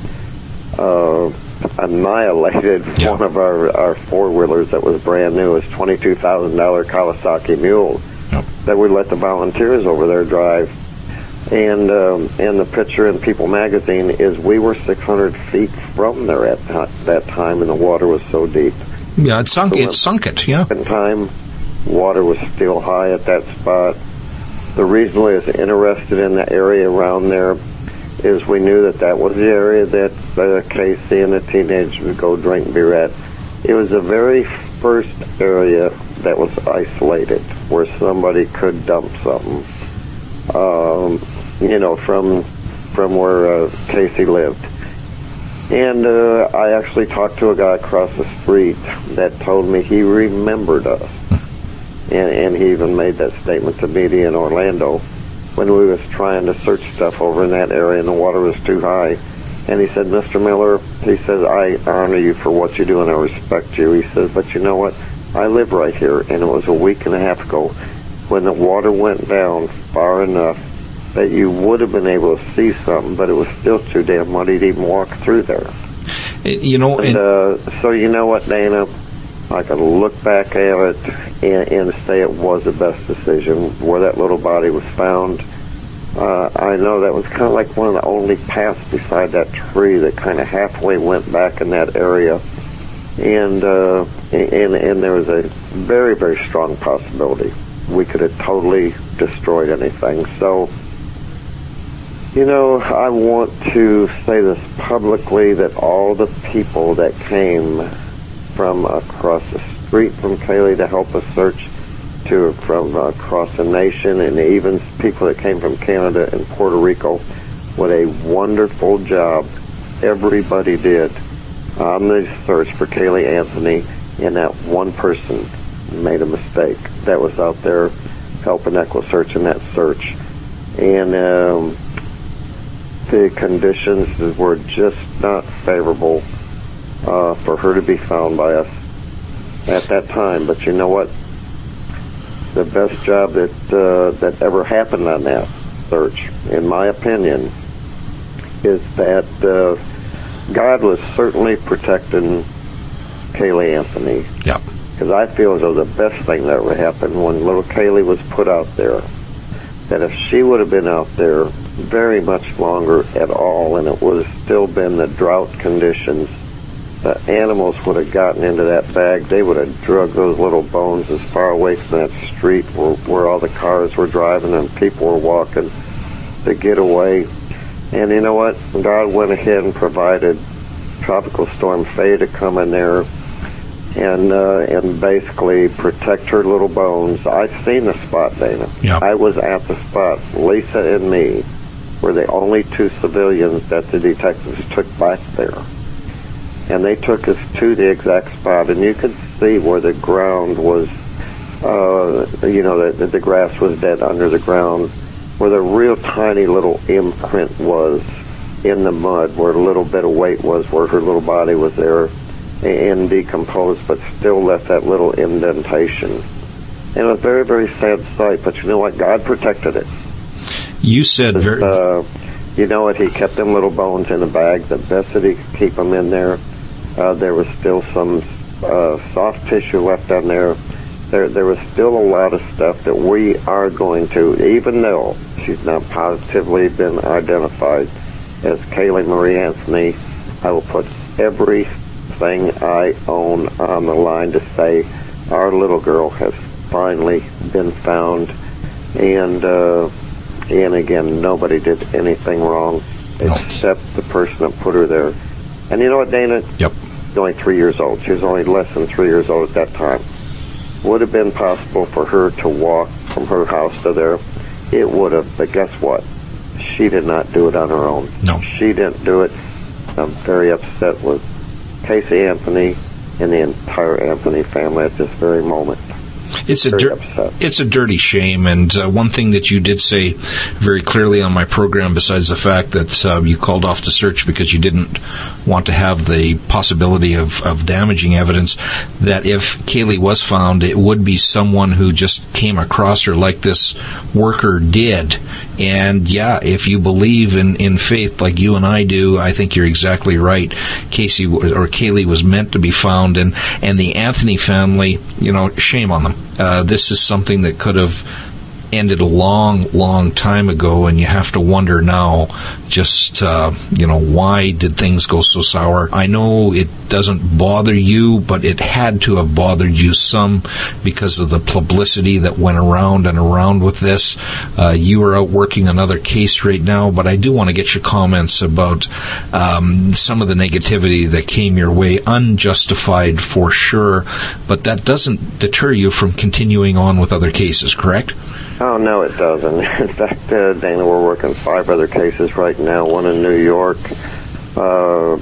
uh, annihilated. Yeah. One of our, our four-wheelers that was brand new was twenty-two thousand dollars Kawasaki Mule. Yep. That we let the volunteers over there drive. And, um, and the picture in People magazine is we were six hundred feet from there at that time, and the water was so deep. Yeah, it sunk. So it sunk it. Yeah. Second time, water was still high at that spot. The reason we was interested in the area around there is we knew that that was the area that uh, Casey and the teenagers would go drink beer at. It was the very first area that was isolated where somebody could dump something. Um, you know, from from where uh, Casey lived. And uh, I actually talked to a guy across the street that told me he remembered us. And, and he even made that statement to me in Orlando when we was trying to search stuff over in that area and the water was too high. And he said, Mister Miller, he says, I honor you for what you do and I respect you. He says, but you know what? I live right here, and it was a week and a half ago when the water went down far enough that you would have been able to see something, but it was still too damn muddy to even walk through there. You know, and, uh, so you know what, Dana? I can look back at it and, and say it was the best decision. Where that little body was found, uh, I know that was kind of like one of the only paths beside that tree that kind of halfway went back in that area. And, uh, and, and there was a very, very strong possibility we could have totally destroyed anything. So, you know, I want to say this publicly, that all the people that came from across the street from Kaylee to help us search, to from across the nation, and even people that came from Canada and Puerto Rico, what a wonderful job everybody did on the search for Kaylee Anthony, and that one person made a mistake that was out there helping EquuSearch in that search. And um, the conditions were just not favorable uh, for her to be found by us at that time. But you know what? The best job that uh, that ever happened on that search, in my opinion, is that uh, God was certainly protecting Kaylee Anthony. Yep. Because I feel as though the best thing that ever happened when little Kaylee was put out there, that if she would have been out there very much longer at all, and it would have still been the drought conditions, the animals would have gotten into that bag. They would have dragged those little bones as far away from that street where, where all the cars were driving and people were walking to get away. And you know what? God went ahead and provided Tropical Storm Faye to come in there and uh, and basically protect her little bones. I've seen the spot, Dana. Yep. I was at the spot. Lisa and me were the only two civilians that the detectives took back there. And they took us to the exact spot, and you could see where the ground was, uh, you know, the, the grass was dead under the ground, where the real tiny little imprint was in the mud, where a little bit of weight was, where her little body was there and decomposed, but still left that little indentation. And it was a very, very sad sight, but you know what? God protected it. You said very... Uh, you know what? He kept them little bones in a bag, the best that he could keep them in there. Uh, there was still some uh, soft tissue left on there. There there was still a lot of stuff that we are going to, even though she's not positively been identified as Kaylee Marie Anthony, I will put everything I own on the line to say our little girl has finally been found. And, uh, and again, nobody did anything wrong except the person that put her there. And you know what, Dana? Yep. She's only three years old. She was only less than three years old at that time. Would have been possible for her to walk from her house to there. It would have, but guess what? She did not do it on her own. No. She didn't do it. I'm very upset with Casey Anthony and the entire Anthony family at this very moment. It's a dir- it's a dirty shame, and uh, one thing that you did say very clearly on my program, besides the fact that uh, you called off the search because you didn't want to have the possibility of, of damaging evidence, that if Kaylee was found, it would be someone who just came across her like this worker did. And yeah, if you believe in, in faith like you and I do, I think you're exactly right. Casey or Kaylee was meant to be found, and, and the Anthony family, you know, shame on them. Uh, this is something that could have ended a long, long time ago, and you have to wonder now, just, uh, you know, why did things go so sour? I know it doesn't bother you, but it had to have bothered you some because of the publicity that went around and around with this. Uh, you are out working another case right now, but I do want to get your comments about um, some of the negativity that came your way, unjustified for sure, but that doesn't deter you from continuing on with other cases, correct? Oh, no, it doesn't. In fact, uh, Dana, we're working five other cases right now, one in New York, uh,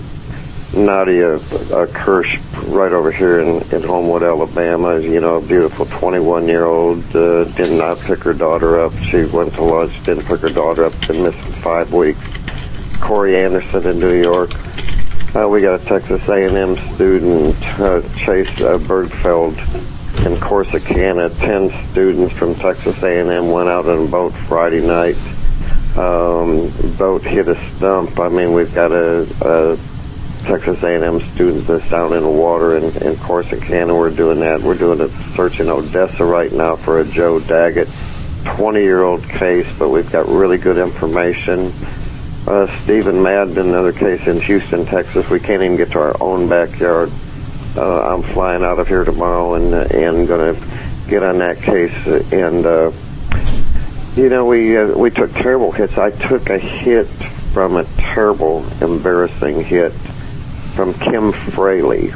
Nadia uh, Kirsch right over here in, in Homewood, Alabama, you know, a beautiful twenty-one-year-old, uh, did not pick her daughter up. She went to lunch, didn't pick her daughter up, been missing five weeks. Corey Anderson in New York. Uh, we got a Texas A and M student, uh, Chase uh, Bergfeld, in Corsicana. Ten students from Texas A and M went out on a boat Friday night. Um, boat hit a stump. I mean, we've got a, a Texas A and M student that's down in the water in, in Corsicana. We're doing that. We're doing a search in Odessa right now for a Joe Daggett twenty-year-old case, but we've got really good information. Uh, Stephen Madden, another case in Houston, Texas. We can't even get to our own backyard. Uh, I'm flying out of here tomorrow and uh, and going to get on that case. And uh, you know, we uh, we took terrible hits. I took a hit from a terrible, embarrassing hit from Kim Fraley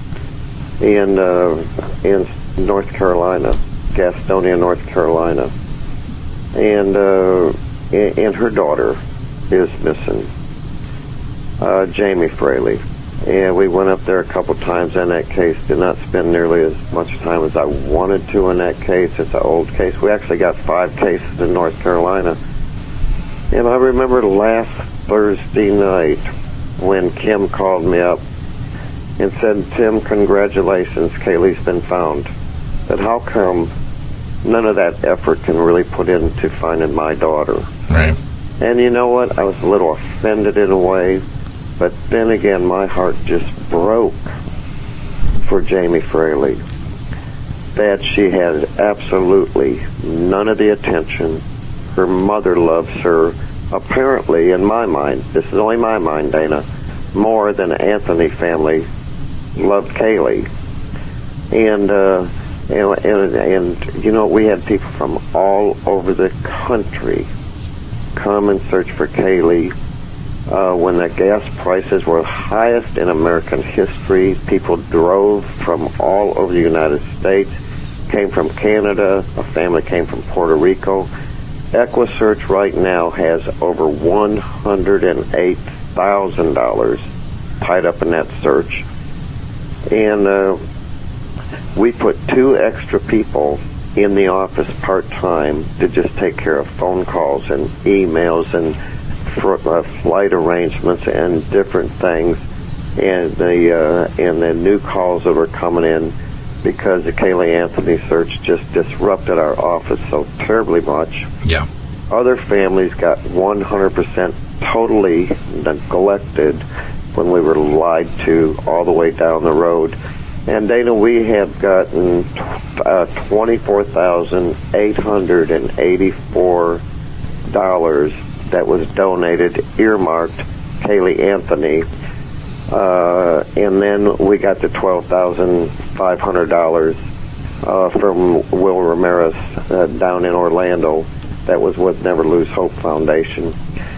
in uh, in North Carolina, Gastonia, North Carolina, and uh, and her daughter is missing, uh, Jamie Fraley. And we went up there a couple times in that case. Did not spend nearly as much time as I wanted to in that case. It's an old case. We actually got five cases in North Carolina. And I remember last Thursday night when Kim called me up and said, Tim, congratulations, Kaylee's been found. But how come none of that effort can really put into finding my daughter? Right. And you know what? I was a little offended in a way. But then again, my heart just broke for Jamie Fraley, that she had absolutely none of the attention. Her mother loves her, apparently, in my mind, this is only my mind, Dana, more than the Anthony family loved Kaylee. And, uh, and, and, and, you know, we had people from all over the country come and search for Kaylee. Uh, when the gas prices were highest in American history, people drove from all over the United States, came from Canada, a family came from Puerto Rico. EquiSearch right now has over one hundred eight thousand dollars tied up in that search. And uh, we put two extra people in the office part-time to just take care of phone calls and emails and For, uh, flight arrangements and different things, and the uh, and the new calls that were coming in because the Kaylee Anthony search just disrupted our office so terribly much. Yeah. Other families got one hundred percent totally neglected when we were lied to all the way down the road. And Dana, we have gotten uh, twenty-four thousand eight hundred eighty-four dollars that was donated, earmarked Kaylee Anthony, uh, and then we got the twelve thousand five hundred dollars uh, from Will Ramirez uh, down in Orlando. That was with Never Lose Hope Foundation.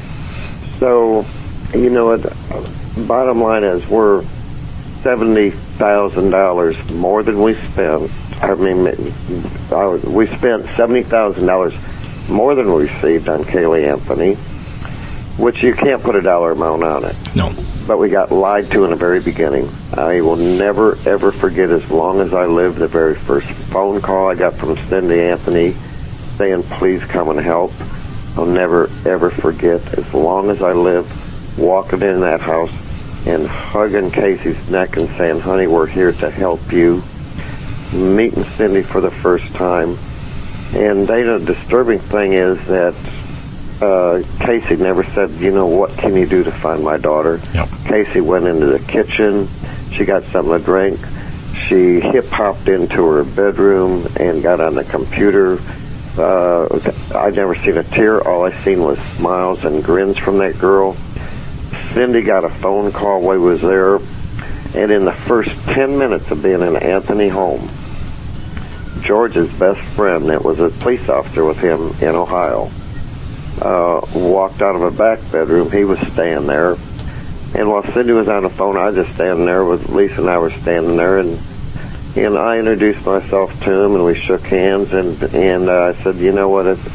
So, you know, it, bottom line is we're seventy thousand dollars more than we spent. I mean, uh, we spent seventy thousand dollars more than we received on Kaylee Anthony, which you can't put a dollar amount on it. No. But we got lied to in the very beginning. I will never, ever forget, as long as I live, the very first phone call I got from Cindy Anthony saying, please come and help. I'll never, ever forget, as long as I live, walking in that house and hugging Casey's neck and saying, honey, we're here to help you. Meeting Cindy for the first time. And Dana, the disturbing thing is that uh, Casey never said, you know, what can you do to find my daughter? Yep. Casey went into the kitchen. She got something to drink. She hip-hopped into her bedroom and got on the computer. Uh, I'd never seen a tear. All I seen was smiles and grins from that girl. Cindy got a phone call while we was there. And in the first ten minutes of being in Anthony home, George's best friend, that was a police officer with him in Ohio, uh, walked out of a back bedroom. He was staying there. And while Cindy was on the phone, I was just standing there with Lisa, and I were standing there, and and I introduced myself to him, and we shook hands, and and uh, I said, you know what, it's,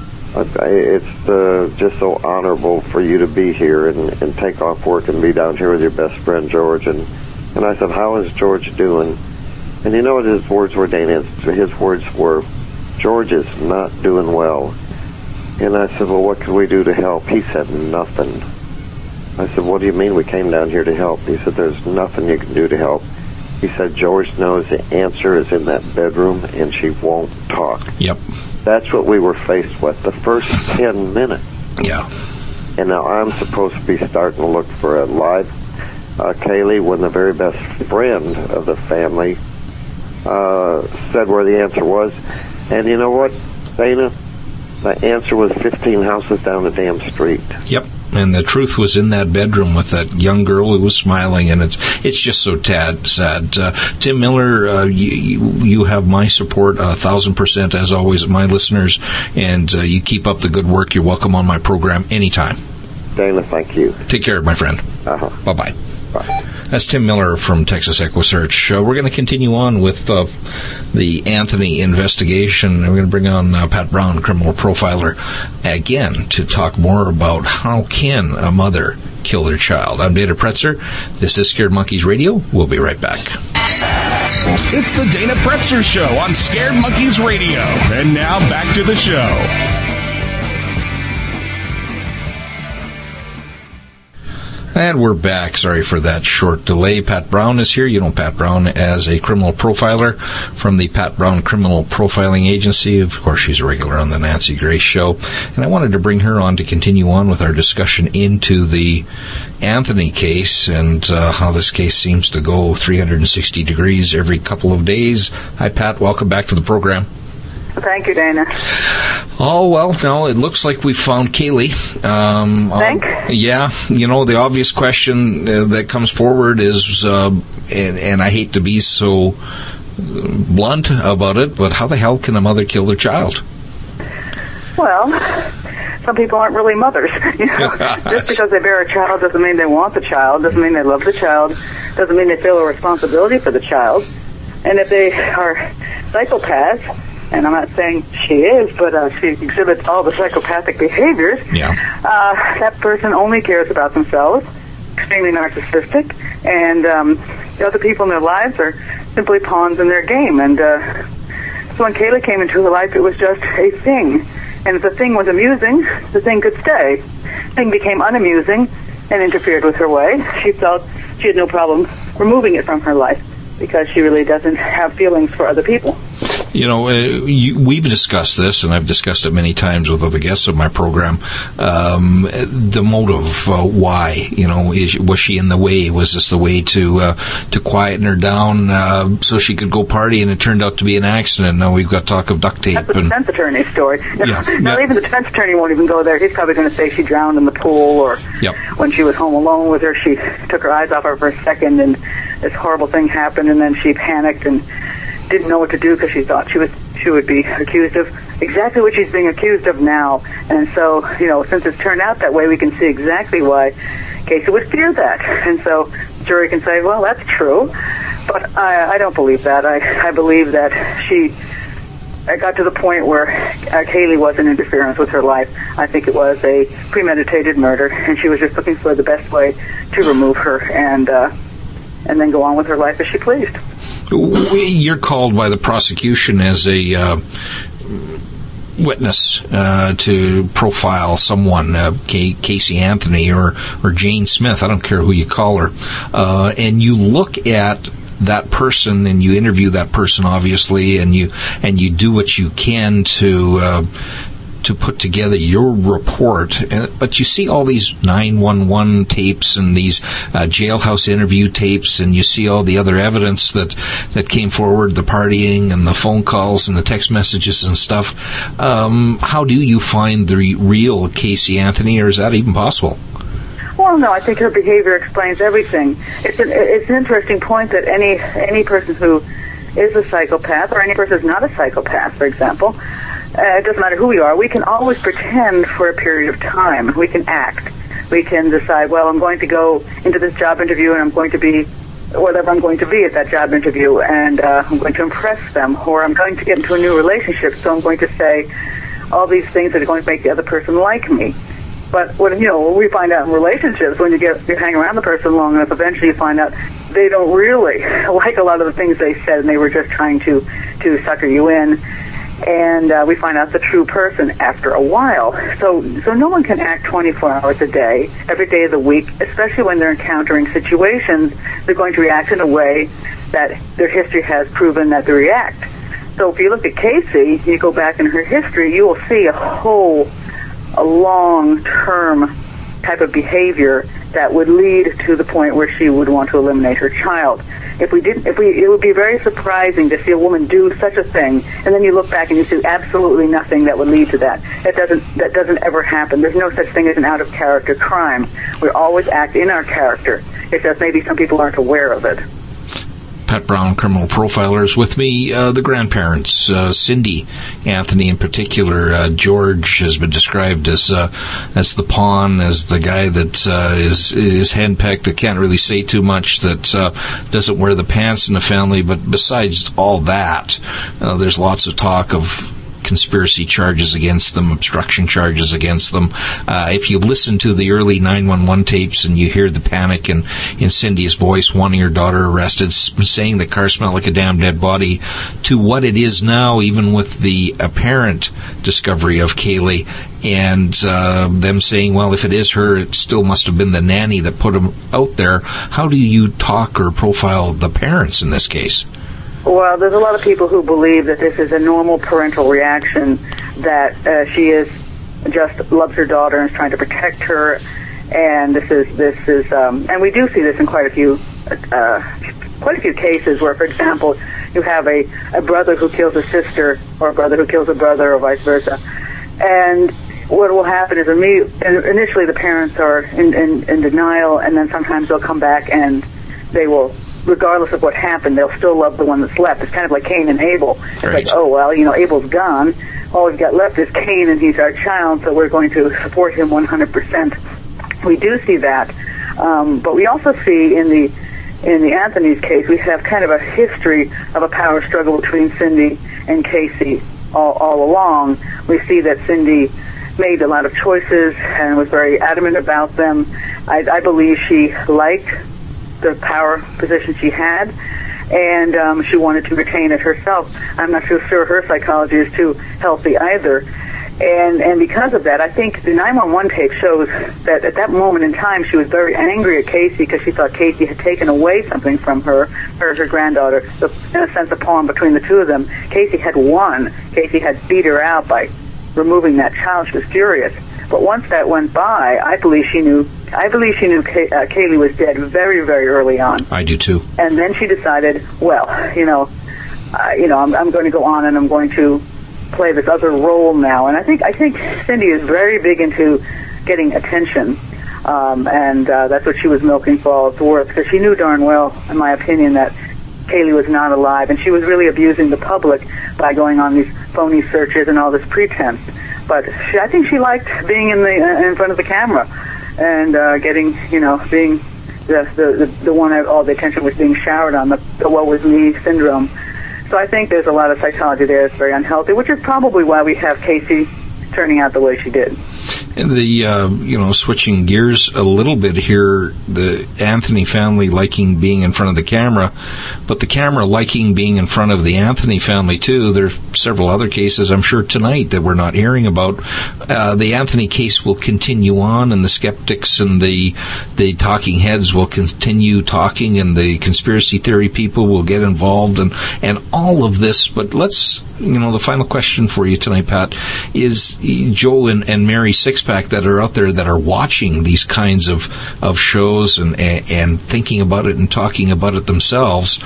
it's uh, just so honorable for you to be here and, and take off work and be down here with your best friend, George. And, and I said, how is George doing? And you know what his words were, Dana? His words were, George is not doing well. And I said, well, what can we do to help? He said, nothing. I said, what do you mean we came down here to help? He said, there's nothing you can do to help. He said, George knows the answer is in that bedroom, and she won't talk. Yep. That's what we were faced with the first ten minutes. Yeah. And now I'm supposed to be starting to look for a live uh, Kaylee, when the very best friend of the family uh, said where the answer was. And you know what, Dana? The answer was fifteen houses down the damn street. Yep. And the truth was in that bedroom with that young girl who was smiling, and it's it's just so tad sad. Uh, Tim Miller, uh, you, you have my support a thousand percent, as always, my listeners, and uh, you keep up the good work. You're welcome on my program anytime. Dana, thank you. Take care, my friend. Uh-huh. Bye-bye. Bye. That's Tim Miller from Texas EquiSearch. Uh, we're going to continue on with uh, the Anthony investigation. We're going to bring on uh, Pat Brown, criminal profiler, again to talk more about how can a mother kill their child. I'm Dana Pretzer. This is Scared Monkeys Radio. We'll be right back. It's the Dana Pretzer Show on Scared Monkeys Radio. And now back to the show. And we're back. Sorry for that short delay. Pat Brown is here. You know Pat Brown as a criminal profiler from the Pat Brown Criminal Profiling Agency. Of course, she's a regular on the Nancy Grace Show. And I wanted to bring her on to continue on with our discussion into the Anthony case and uh, how this case seems to go three hundred sixty degrees every couple of days. Hi, Pat. Welcome back to the program. Thank you, Dana. Oh, well, no, it looks like we found Kaylee. Um, Think? Um, yeah, you know, the obvious question uh, that comes forward is, uh, and, and I hate to be so blunt about it, but how the hell can a mother kill their child? Well, some people aren't really mothers. You know? Just because they bear a child doesn't mean they want the child, doesn't mean they love the child, doesn't mean they feel a responsibility for the child. And if they are psychopaths, and I'm not saying she is, but uh, she exhibits all the psychopathic behaviors, yeah. uh, that person only cares about themselves, extremely narcissistic, and um, the other people in their lives are simply pawns in their game. And uh, so when Kayla came into her life, it was just a thing. And if the thing was amusing, the thing could stay. The thing became unamusing and interfered with her way. She felt she had no problem removing it from her life because she really doesn't have feelings for other people. You know, uh, you, we've discussed this, and I've discussed it many times with other guests of my program. Um, the motive, uh, why? You know, is, was she in the way? Was this the way to uh, to quieten her down uh, so she could go party, and it turned out to be an accident? Now we've got talk of duct tape. That's the and, defense attorney's story. Yeah, now, yeah. even the defense attorney won't even go there. He's probably going to say she drowned in the pool, or yep. when she was home alone with her, she took her eyes off her for a second, and this horrible thing happened, and then she panicked and didn't know what to do because she thought she was she would be accused of exactly what she's being accused of now. And so, you know, since it's turned out that way, we can see exactly why Casey would fear that. And so the jury can say, well, that's true. But I, I don't believe that. I, I believe that she I got to the point where uh, Kaylee wasn't interference with her life. I think it was a premeditated murder, and she was just looking for the best way to remove her and uh, and then go on with her life as she pleased. You're called by the prosecution as a uh, witness uh, to profile someone, uh, K- Casey Anthony or, or Jane Smith. I don't care who you call her. Uh, and you look at that person and you interview that person, obviously, and you and you do what you can to uh, to put together your report. But you see all these nine one one tapes and these uh, jailhouse interview tapes, and you see all the other evidence that, that came forward, the partying and the phone calls and the text messages and stuff. Um, how do you find the real Casey Anthony, or is that even possible? Well, no, I think her behavior explains everything. It's an, it's an interesting point that any any person who is a psychopath, or any person who's not a psychopath, for example, uh, it doesn't matter who we are, we can always pretend for a period of time. We can act. We can decide, well, I'm going to go into this job interview and I'm going to be whatever I'm going to be at that job interview, and uh, I'm going to impress them, or I'm going to get into a new relationship, so I'm going to say all these things that are going to make the other person like me. But when you know, what we find out in relationships, when you get you hang around the person long enough, eventually you find out they don't really like a lot of the things they said, and they were just trying to to sucker you in. And uh, we find out the true person after a while. So, so no one can act twenty-four hours a day, every day of the week, especially when they're encountering situations. They're going to react in a way that their history has proven that they react. So if you look at Casey, you go back in her history, you will see a whole a long-term type of behavior that would lead to the point where she would want to eliminate her child. If we didn't, if we, it would be very surprising to see a woman do such a thing, and then you look back and you see absolutely nothing that would lead to that. That doesn't, that doesn't ever happen. There's no such thing as an out-of-character crime. We always act in our character. It's just maybe some people aren't aware of it. Pat Brown, criminal profiler, is with me. Uh, the grandparents, uh, Cindy Anthony in particular. Uh, George has been described as uh, as the pawn, as the guy that uh, is is henpecked, that can't really say too much, that uh, doesn't wear the pants in the family. But besides all that, uh, there's lots of talk of conspiracy charges against them, obstruction charges against them. Uh, if you listen to the early nine one one tapes and you hear the panic in, in Cindy's voice, wanting her daughter arrested, saying the car smelled like a damn dead body, to what it is now, even with the apparent discovery of Kaylee, and uh, them saying, well, if it is her, it still must have been the nanny that put him out there. How do you talk or profile the parents in this case? Well, there's a lot of people who believe that this is a normal parental reaction, that uh, she is just loves her daughter and is trying to protect her, and this is this is, um, and we do see this in quite a few, uh, quite a few cases where, for example, you have a, a brother who kills a sister, or a brother who kills a brother, or vice versa, and what will happen is initially the parents are in, in, in denial, and then sometimes they'll come back and they will, regardless of what happened, they'll still love the one that's left. It's kind of like Cain and Abel. It's right. like, oh, well, you know, Abel's gone. All we've got left is Cain, and he's our child, so we're going to support him one hundred percent. We do see that. Um, but we also see in the in the Anthony's case, we have kind of a history of a power struggle between Cindy and Casey all, all along. We see that Cindy made a lot of choices and was very adamant about them. I, I believe she liked the power position she had, and um, she wanted to retain it herself. I'm not so sure her psychology is too healthy either. And and because of that, I think the nine one one tape shows that at that moment in time, she was very angry at Casey because she thought Casey had taken away something from her, her, her granddaughter. So in a sense, a poem between the two of them. Casey had won. Casey had beat her out by removing that child. She was furious. But once that went by, I believe she knew. I believe she knew Kay, uh, Kaylee was dead very, very early on. I do too. And then she decided, well, you know, uh, you know, I'm, I'm going to go on and I'm going to play this other role now. And I think I think Cindy is very big into getting attention, um, and uh, that's what she was milking for all it's worth. Because she knew darn well, in my opinion, that Kaylee was not alive, and she was really abusing the public by going on these phony searches and all this pretense. But she, I think she liked being in the uh, in front of the camera and uh, getting, you know, being the, the the the one that all the attention was being showered on, the, the woe was me syndrome. So I think there's a lot of psychology there that's very unhealthy, which is probably why we have Casey turning out the way she did. And the, uh, you know, switching gears a little bit here, the Anthony family liking being in front of the camera, but the camera liking being in front of the Anthony family too. There's several other cases, I'm sure, tonight that we're not hearing about. Uh, the Anthony case will continue on, and the skeptics and the the talking heads will continue talking, and the conspiracy theory people will get involved, and, and all of this. But let's, you know, the final question for you tonight, Pat, is Joe and, and Mary Sixpack that are out there that are watching these kinds of, of shows and, and and thinking about it and talking about it themselves.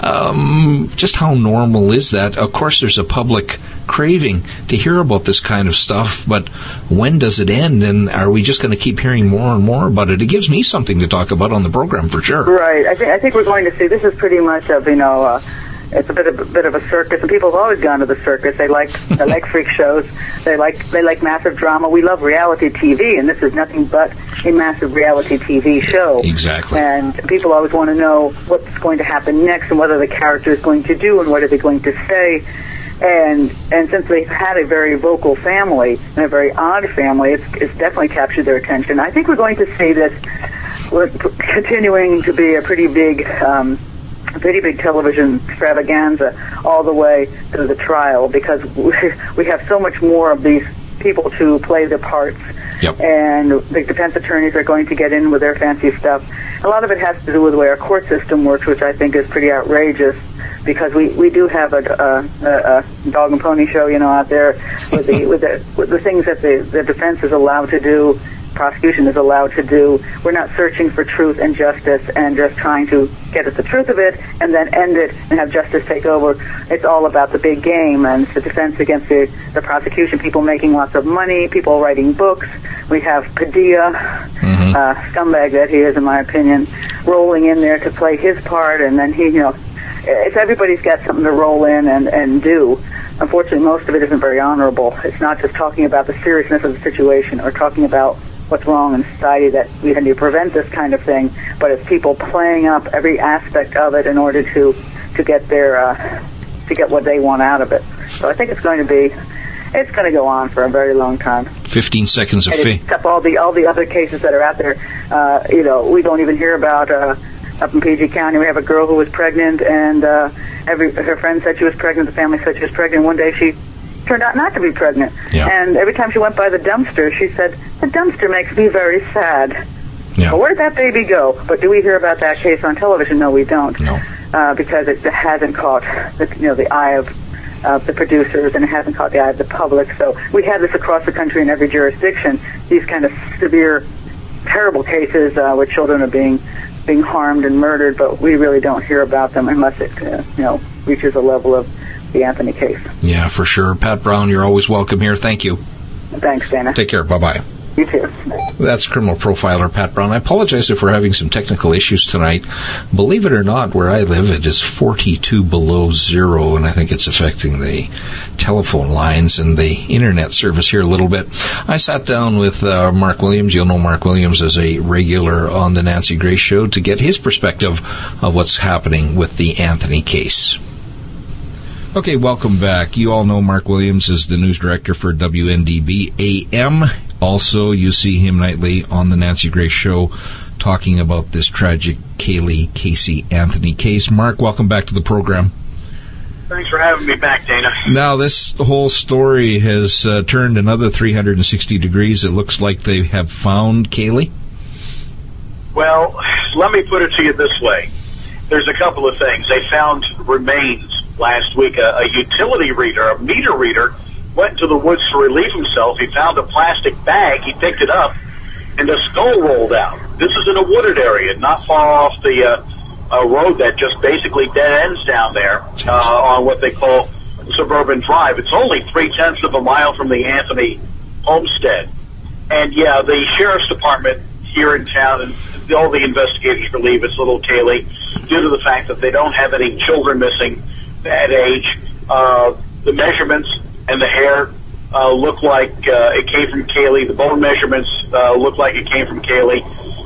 Um, just how normal is that? Of course, there's a public craving to hear about this kind of stuff, but when does it end? And are we just going to keep hearing more and more about it? It gives me something to talk about on the program for sure. Right. I think I think we're going to see. This is pretty much of, you know. Uh, It's a bit of a bit of a circus, and people have always gone to the circus. They like they like freak shows. They like they like massive drama. We love reality T V, and this is nothing but a massive reality T V show. Exactly. And people always want to know what's going to happen next, and what are the characters going to do, and what are they going to say. And and since they've had a very vocal family and a very odd family, it's it's definitely captured their attention. I think we're going to see this. We're continuing to be a pretty big. Um, A pretty big television extravaganza all the way to the trial, because we have so much more of these people to play their parts. Yep. And the defense attorneys are going to get in with their fancy stuff. A lot of it has to do with the way our court system works, which I think is pretty outrageous, because we, we do have a, a, a dog and pony show, you know, out there with the with the with the things that the, the defense is allowed to do prosecution is allowed to do. We're not searching for truth and justice and just trying to get at the truth of it and then end it and have justice take over. It's all about the big game and the defense against the, the prosecution, people making lots of money, people writing books. We have Padilla, mm-hmm. uh, scumbag that he is, in my opinion, rolling in there to play his part, and then he, you know, it's everybody's got something to roll in and, and do. Unfortunately, most of it isn't very honorable. It's not just talking about the seriousness of the situation or talking about what's wrong in society that we need to prevent this kind of thing, but it's people playing up every aspect of it in order to to get their uh, to get what they want out of it. So I think it's going to be it's going to go on for a very long time. Fifteen seconds of fame. Except all the all the other cases that are out there, uh, you know, we don't even hear about. Uh, up in P G County, we have a girl who was pregnant, and uh, every her friend said she was pregnant. The family said she was pregnant. One day she turned out not to be pregnant. Yeah. And every time she went by the dumpster, she said, the dumpster makes me very sad. Yeah. Well, where did that baby go? But do we hear about that case on television? No, we don't. No. Uh, because it hasn't caught the, you know, the eye of uh, the producers, and it hasn't caught the eye of the public. So we have this across the country in every jurisdiction, these kind of severe, terrible cases uh, where children are being being harmed and murdered, but we really don't hear about them unless it uh, you know, reaches a level of the Anthony case. Yeah, for sure. Pat Brown, you're always welcome here. Thank you. Thanks, Dana. Take care. Bye-bye. You too. That's criminal profiler Pat Brown. I apologize if we're having some technical issues tonight. Believe it or not, where I live, it is forty-two below zero, and I think it's affecting the telephone lines and the internet service here a little bit. I sat down with uh, Mark Williams. You'll know Mark Williams as a regular on the Nancy Grace Show to get his perspective of what's happening with the Anthony case. Okay, welcome back. You all know Mark Williams is the news director for W N D B A M. Also, you see him nightly on the Nancy Grace Show talking about this tragic Kaylee Casey Anthony case. Mark, welcome back to the program. Thanks for having me back, Dana. Now, this whole story has uh, turned another three hundred sixty degrees. It looks like they have found Kaylee. Well, let me put it to you this way. There's a couple of things. They found remains last week. A, a utility reader, a meter reader, went to the woods to relieve himself. He found a plastic bag. He picked it up, and a skull rolled out. This is in a wooded area, not far off the uh, uh, road that just basically dead ends down there uh, on what they call Suburban Drive. It's only three-tenths of a mile from the Anthony homestead. And, yeah, the sheriff's department here in town, and all the investigators believe it's little Kaylee, due to the fact that they don't have any children missing at age. Uh, the measurements and the hair uh, look like uh, it came from Kaylee. The bone measurements uh, look like it came from Kaylee.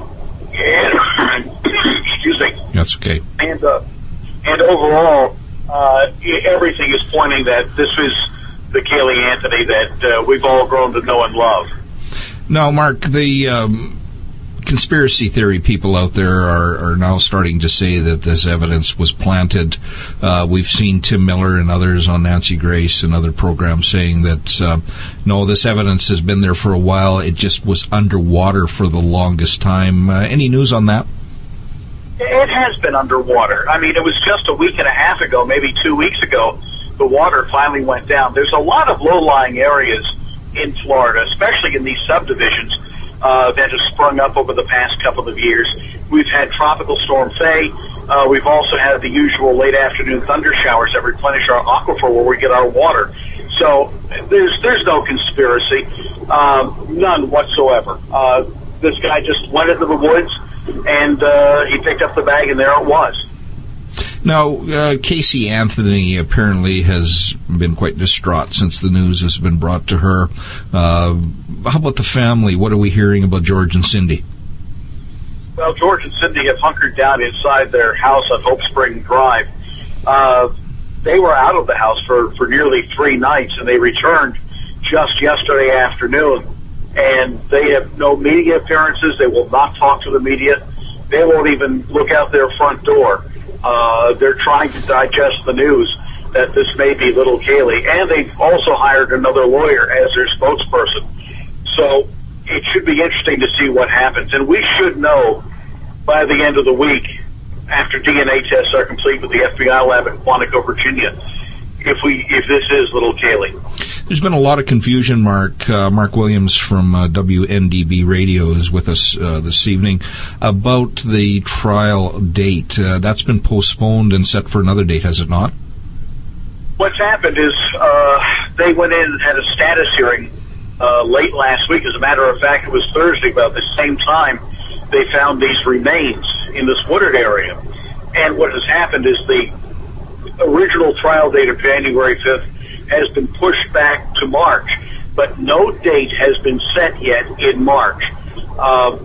And, excuse me. That's okay. And uh, and overall, uh, everything is pointing that this is the Kaylee Anthony that uh, we've all grown to know and love. Now, Mark, the um, conspiracy theory people out there are, are now starting to say that this evidence was planted. Uh, we've seen Tim Miller and others on Nancy Grace and other programs saying that, uh, no, this evidence has been there for a while. It just was underwater for the longest time. Uh, any news on that? It has been underwater. I mean, it was just a week and a half ago, maybe two weeks ago, the water finally went down. There's a lot of low-lying areas in Florida, especially in these subdivisions, Uh, that has sprung up over the past couple of years. We've had Tropical Storm Faye. Uh, we've also had the usual late afternoon thunder showers that replenish our aquifer where we get our water. So there's there's no conspiracy, um, none whatsoever. Uh, this guy just went into the woods and uh, he picked up the bag, and there it was. Now, uh, Casey Anthony apparently has been quite distraught since the news has been brought to her. Uh, how about the family? What are we hearing about George and Cindy? Well, George and Cindy have hunkered down inside their house on Hope Spring Drive. Uh, they were out of the house for, for nearly three nights, and they returned just yesterday afternoon. And they have no media appearances. They will not talk to the media. They won't even look out their front door. Uh, they're trying to digest the news that this may be little Kaylee, and they've also hired another lawyer as their spokesperson. So it should be interesting to see what happens, and we should know by the end of the week, after D N A tests are complete with the F B I lab in Quantico, Virginia, if we if this is little Kaylee. There's been a lot of confusion, Mark. Uh, Mark Williams from uh, W N D B Radio is with us uh, this evening about the trial date. Uh, that's been postponed and set for another date, has it not? What's happened is uh, they went in and had a status hearing uh, late last week. As a matter of fact, it was Thursday, about the same time they found these remains in this wooded area. And what has happened is the original trial date of January fifth has been pushed back to March, but no date has been set yet in March. Uh,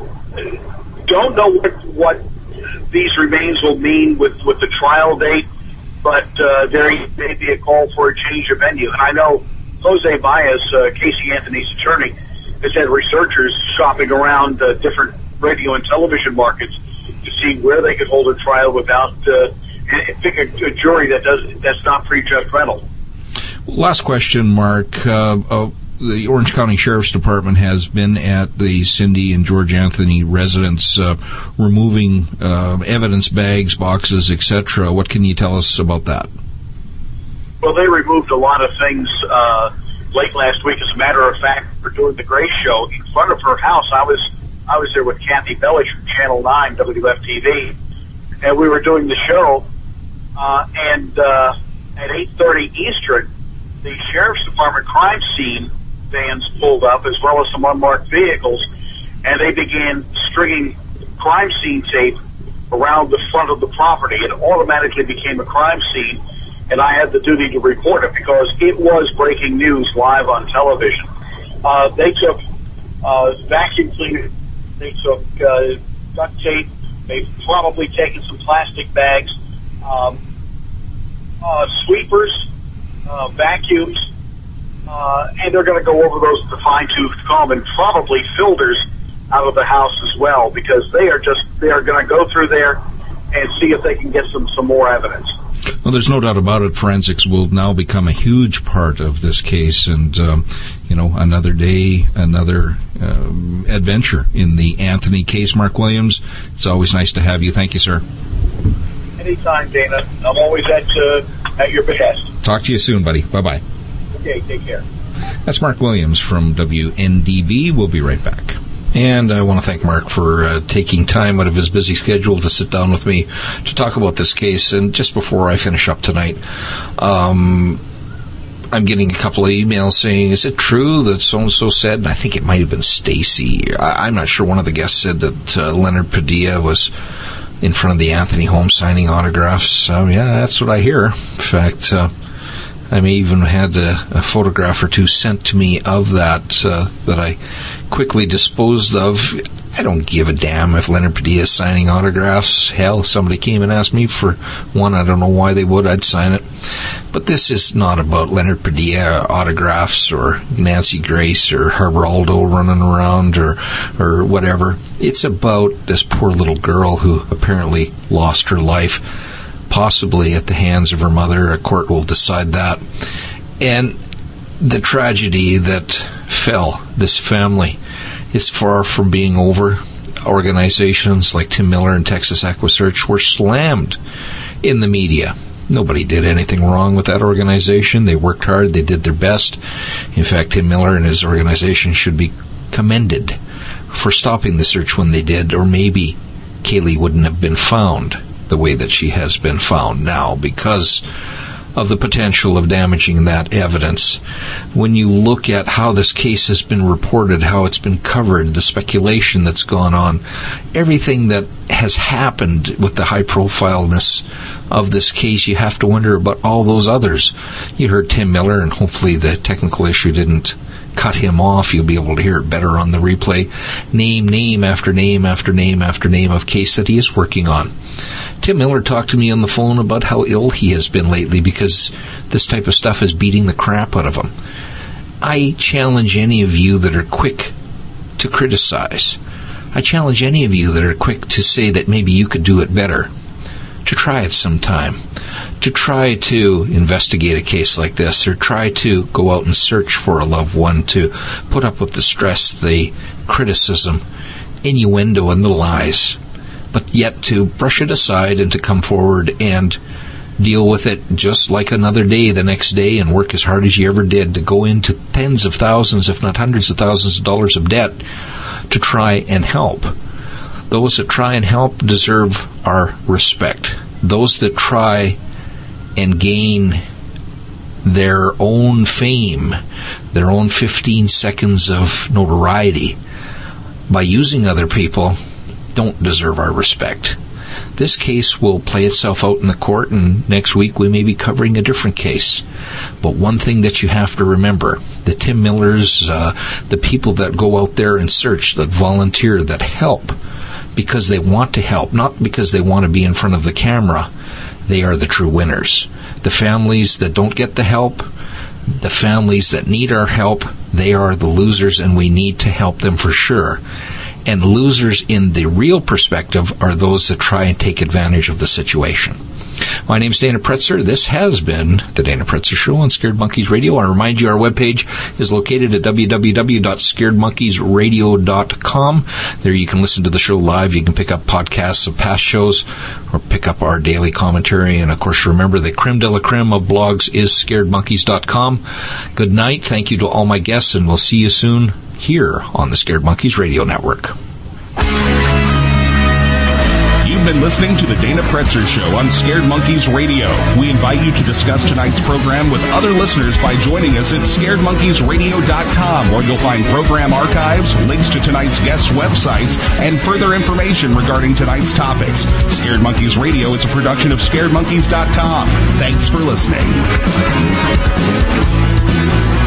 don't know what, what these remains will mean with, with the trial date, but uh, there may be a call for a change of venue. And I know Jose Baez, uh, Casey Anthony's attorney, has had researchers shopping around uh, different radio and television markets to see where they could hold a trial without uh, and pick a, a jury that does that's not prejudgmental. Last question, Mark. Uh, uh, the Orange County Sheriff's Department has been at the Cindy and George Anthony residence uh, removing uh, evidence bags, boxes, et cetera. What can you tell us about that? Well, they removed a lot of things uh, late last week. As a matter of fact, for doing the Grace Show in front of her house, I was I was there with Kathy Bellich from Channel nine W F T V, and we were doing the show. Uh, and uh, at eight thirty Eastern, the Sheriff's Department crime scene vans pulled up, as well as some unmarked vehicles, and they began stringing crime scene tape around the front of the property. It automatically became a crime scene, and I had the duty to report it because it was breaking news live on television. Uh, they took uh, vacuum cleaners, they took uh, duct tape, they've probably taken some plastic bags, um, uh, sweepers, uh, vacuums, uh, and they're going to go over those with a fine-tooth comb, and probably filters out of the house as well, because they are just, they are going to go through there and see if they can get some, some more evidence. Well, there's no doubt about it. Forensics will now become a huge part of this case, and um, you know, another day, another um, adventure in the Anthony case. Mark Williams, it's always nice to have you. Thank you, sir. Anytime, Dana. I'm always at uh, at your behest. Talk to you soon, buddy. Bye bye. Okay, take care. That's Mark Williams from W N D B. We'll be right back. And I want to thank Mark for uh, taking time out of his busy schedule to sit down with me to talk about this case. And just before I finish up tonight, um, I'm getting a couple of emails saying, is it true that so-and-so said, and I think it might have been Stacy, I- I'm not sure, one of the guests said that uh, Leonard Padilla was in front of the Anthony home signing autographs. So, yeah, that's what I hear. In fact, uh, I may even had a, a photograph or two sent to me of that uh, that I quickly disposed of. I don't give a damn if Leonard Padilla is signing autographs. Hell, somebody came and asked me for one. I don't know why they would. I'd sign it. But this is not about Leonard Padilla autographs or Nancy Grace or Geraldo running around or or whatever. It's about this poor little girl who apparently lost her life, possibly at the hands of her mother. A court will decide that. And the tragedy that fell this family is far from being over. Organizations like Tim Miller and Texas AquaSearch were slammed in the media. Nobody did anything wrong with that organization. They worked hard. They did their best. In fact, Tim Miller and his organization should be commended for stopping the search when they did, or maybe Kaylee wouldn't have been found the way that she has been found now because of the potential of damaging that evidence. When you look at how this case has been reported, how it's been covered, the speculation that's gone on, everything that has happened with the high-profileness of this case, you have to wonder about all those others. You heard Tim Miller, and hopefully the technical issue didn't cut him off. You'll be able to hear it better on the replay. Name, name after name after name after name of case that he is working on. Tim Miller talked to me on the phone about how ill he has been lately because this type of stuff is beating the crap out of him. I challenge any of you that are quick to criticize. I challenge any of you that are quick to say that maybe you could do it better, to try it sometime, to try to investigate a case like this, or try to go out and search for a loved one, to put up with the stress, the criticism, innuendo, and the lies, but yet to brush it aside and to come forward and deal with it just like another day the next day and work as hard as you ever did to go into tens of thousands, if not hundreds of thousands of dollars of debt to try and help. Those that try and help deserve our respect. Those that try and gain their own fame, their own fifteen seconds of notoriety by using other people don't deserve our respect. This case will play itself out in the court, and next week we may be covering a different case. But one thing that you have to remember, the Tim Millers, uh, the people that go out there and search, that volunteer, that help because they want to help, not because they want to be in front of the camera, they are the true winners. The families that don't get the help, the families that need our help, they are the losers, and we need to help them for sure. And losers in the real perspective are those that try and take advantage of the situation. My name is Dana Pretzer. This has been the Dana Pretzer Show on Scared Monkeys Radio. I remind you our webpage is located at w w w dot scared monkeys radio dot com. There you can listen to the show live. You can pick up podcasts of past shows or pick up our daily commentary. And, of course, remember the creme de la creme of blogs is scared monkeys dot com. Good night. Thank you to all my guests, and we'll see you soon here on the Scared Monkeys Radio Network. You've been listening to the Dana Pretzer Show on Scared Monkeys Radio. We invite you to discuss tonight's program with other listeners by joining us at scared monkeys radio dot com, where you'll find program archives, links to tonight's guest websites, and further information regarding tonight's topics. Scared Monkeys Radio is a production of scared monkeys dot com. Thanks for listening.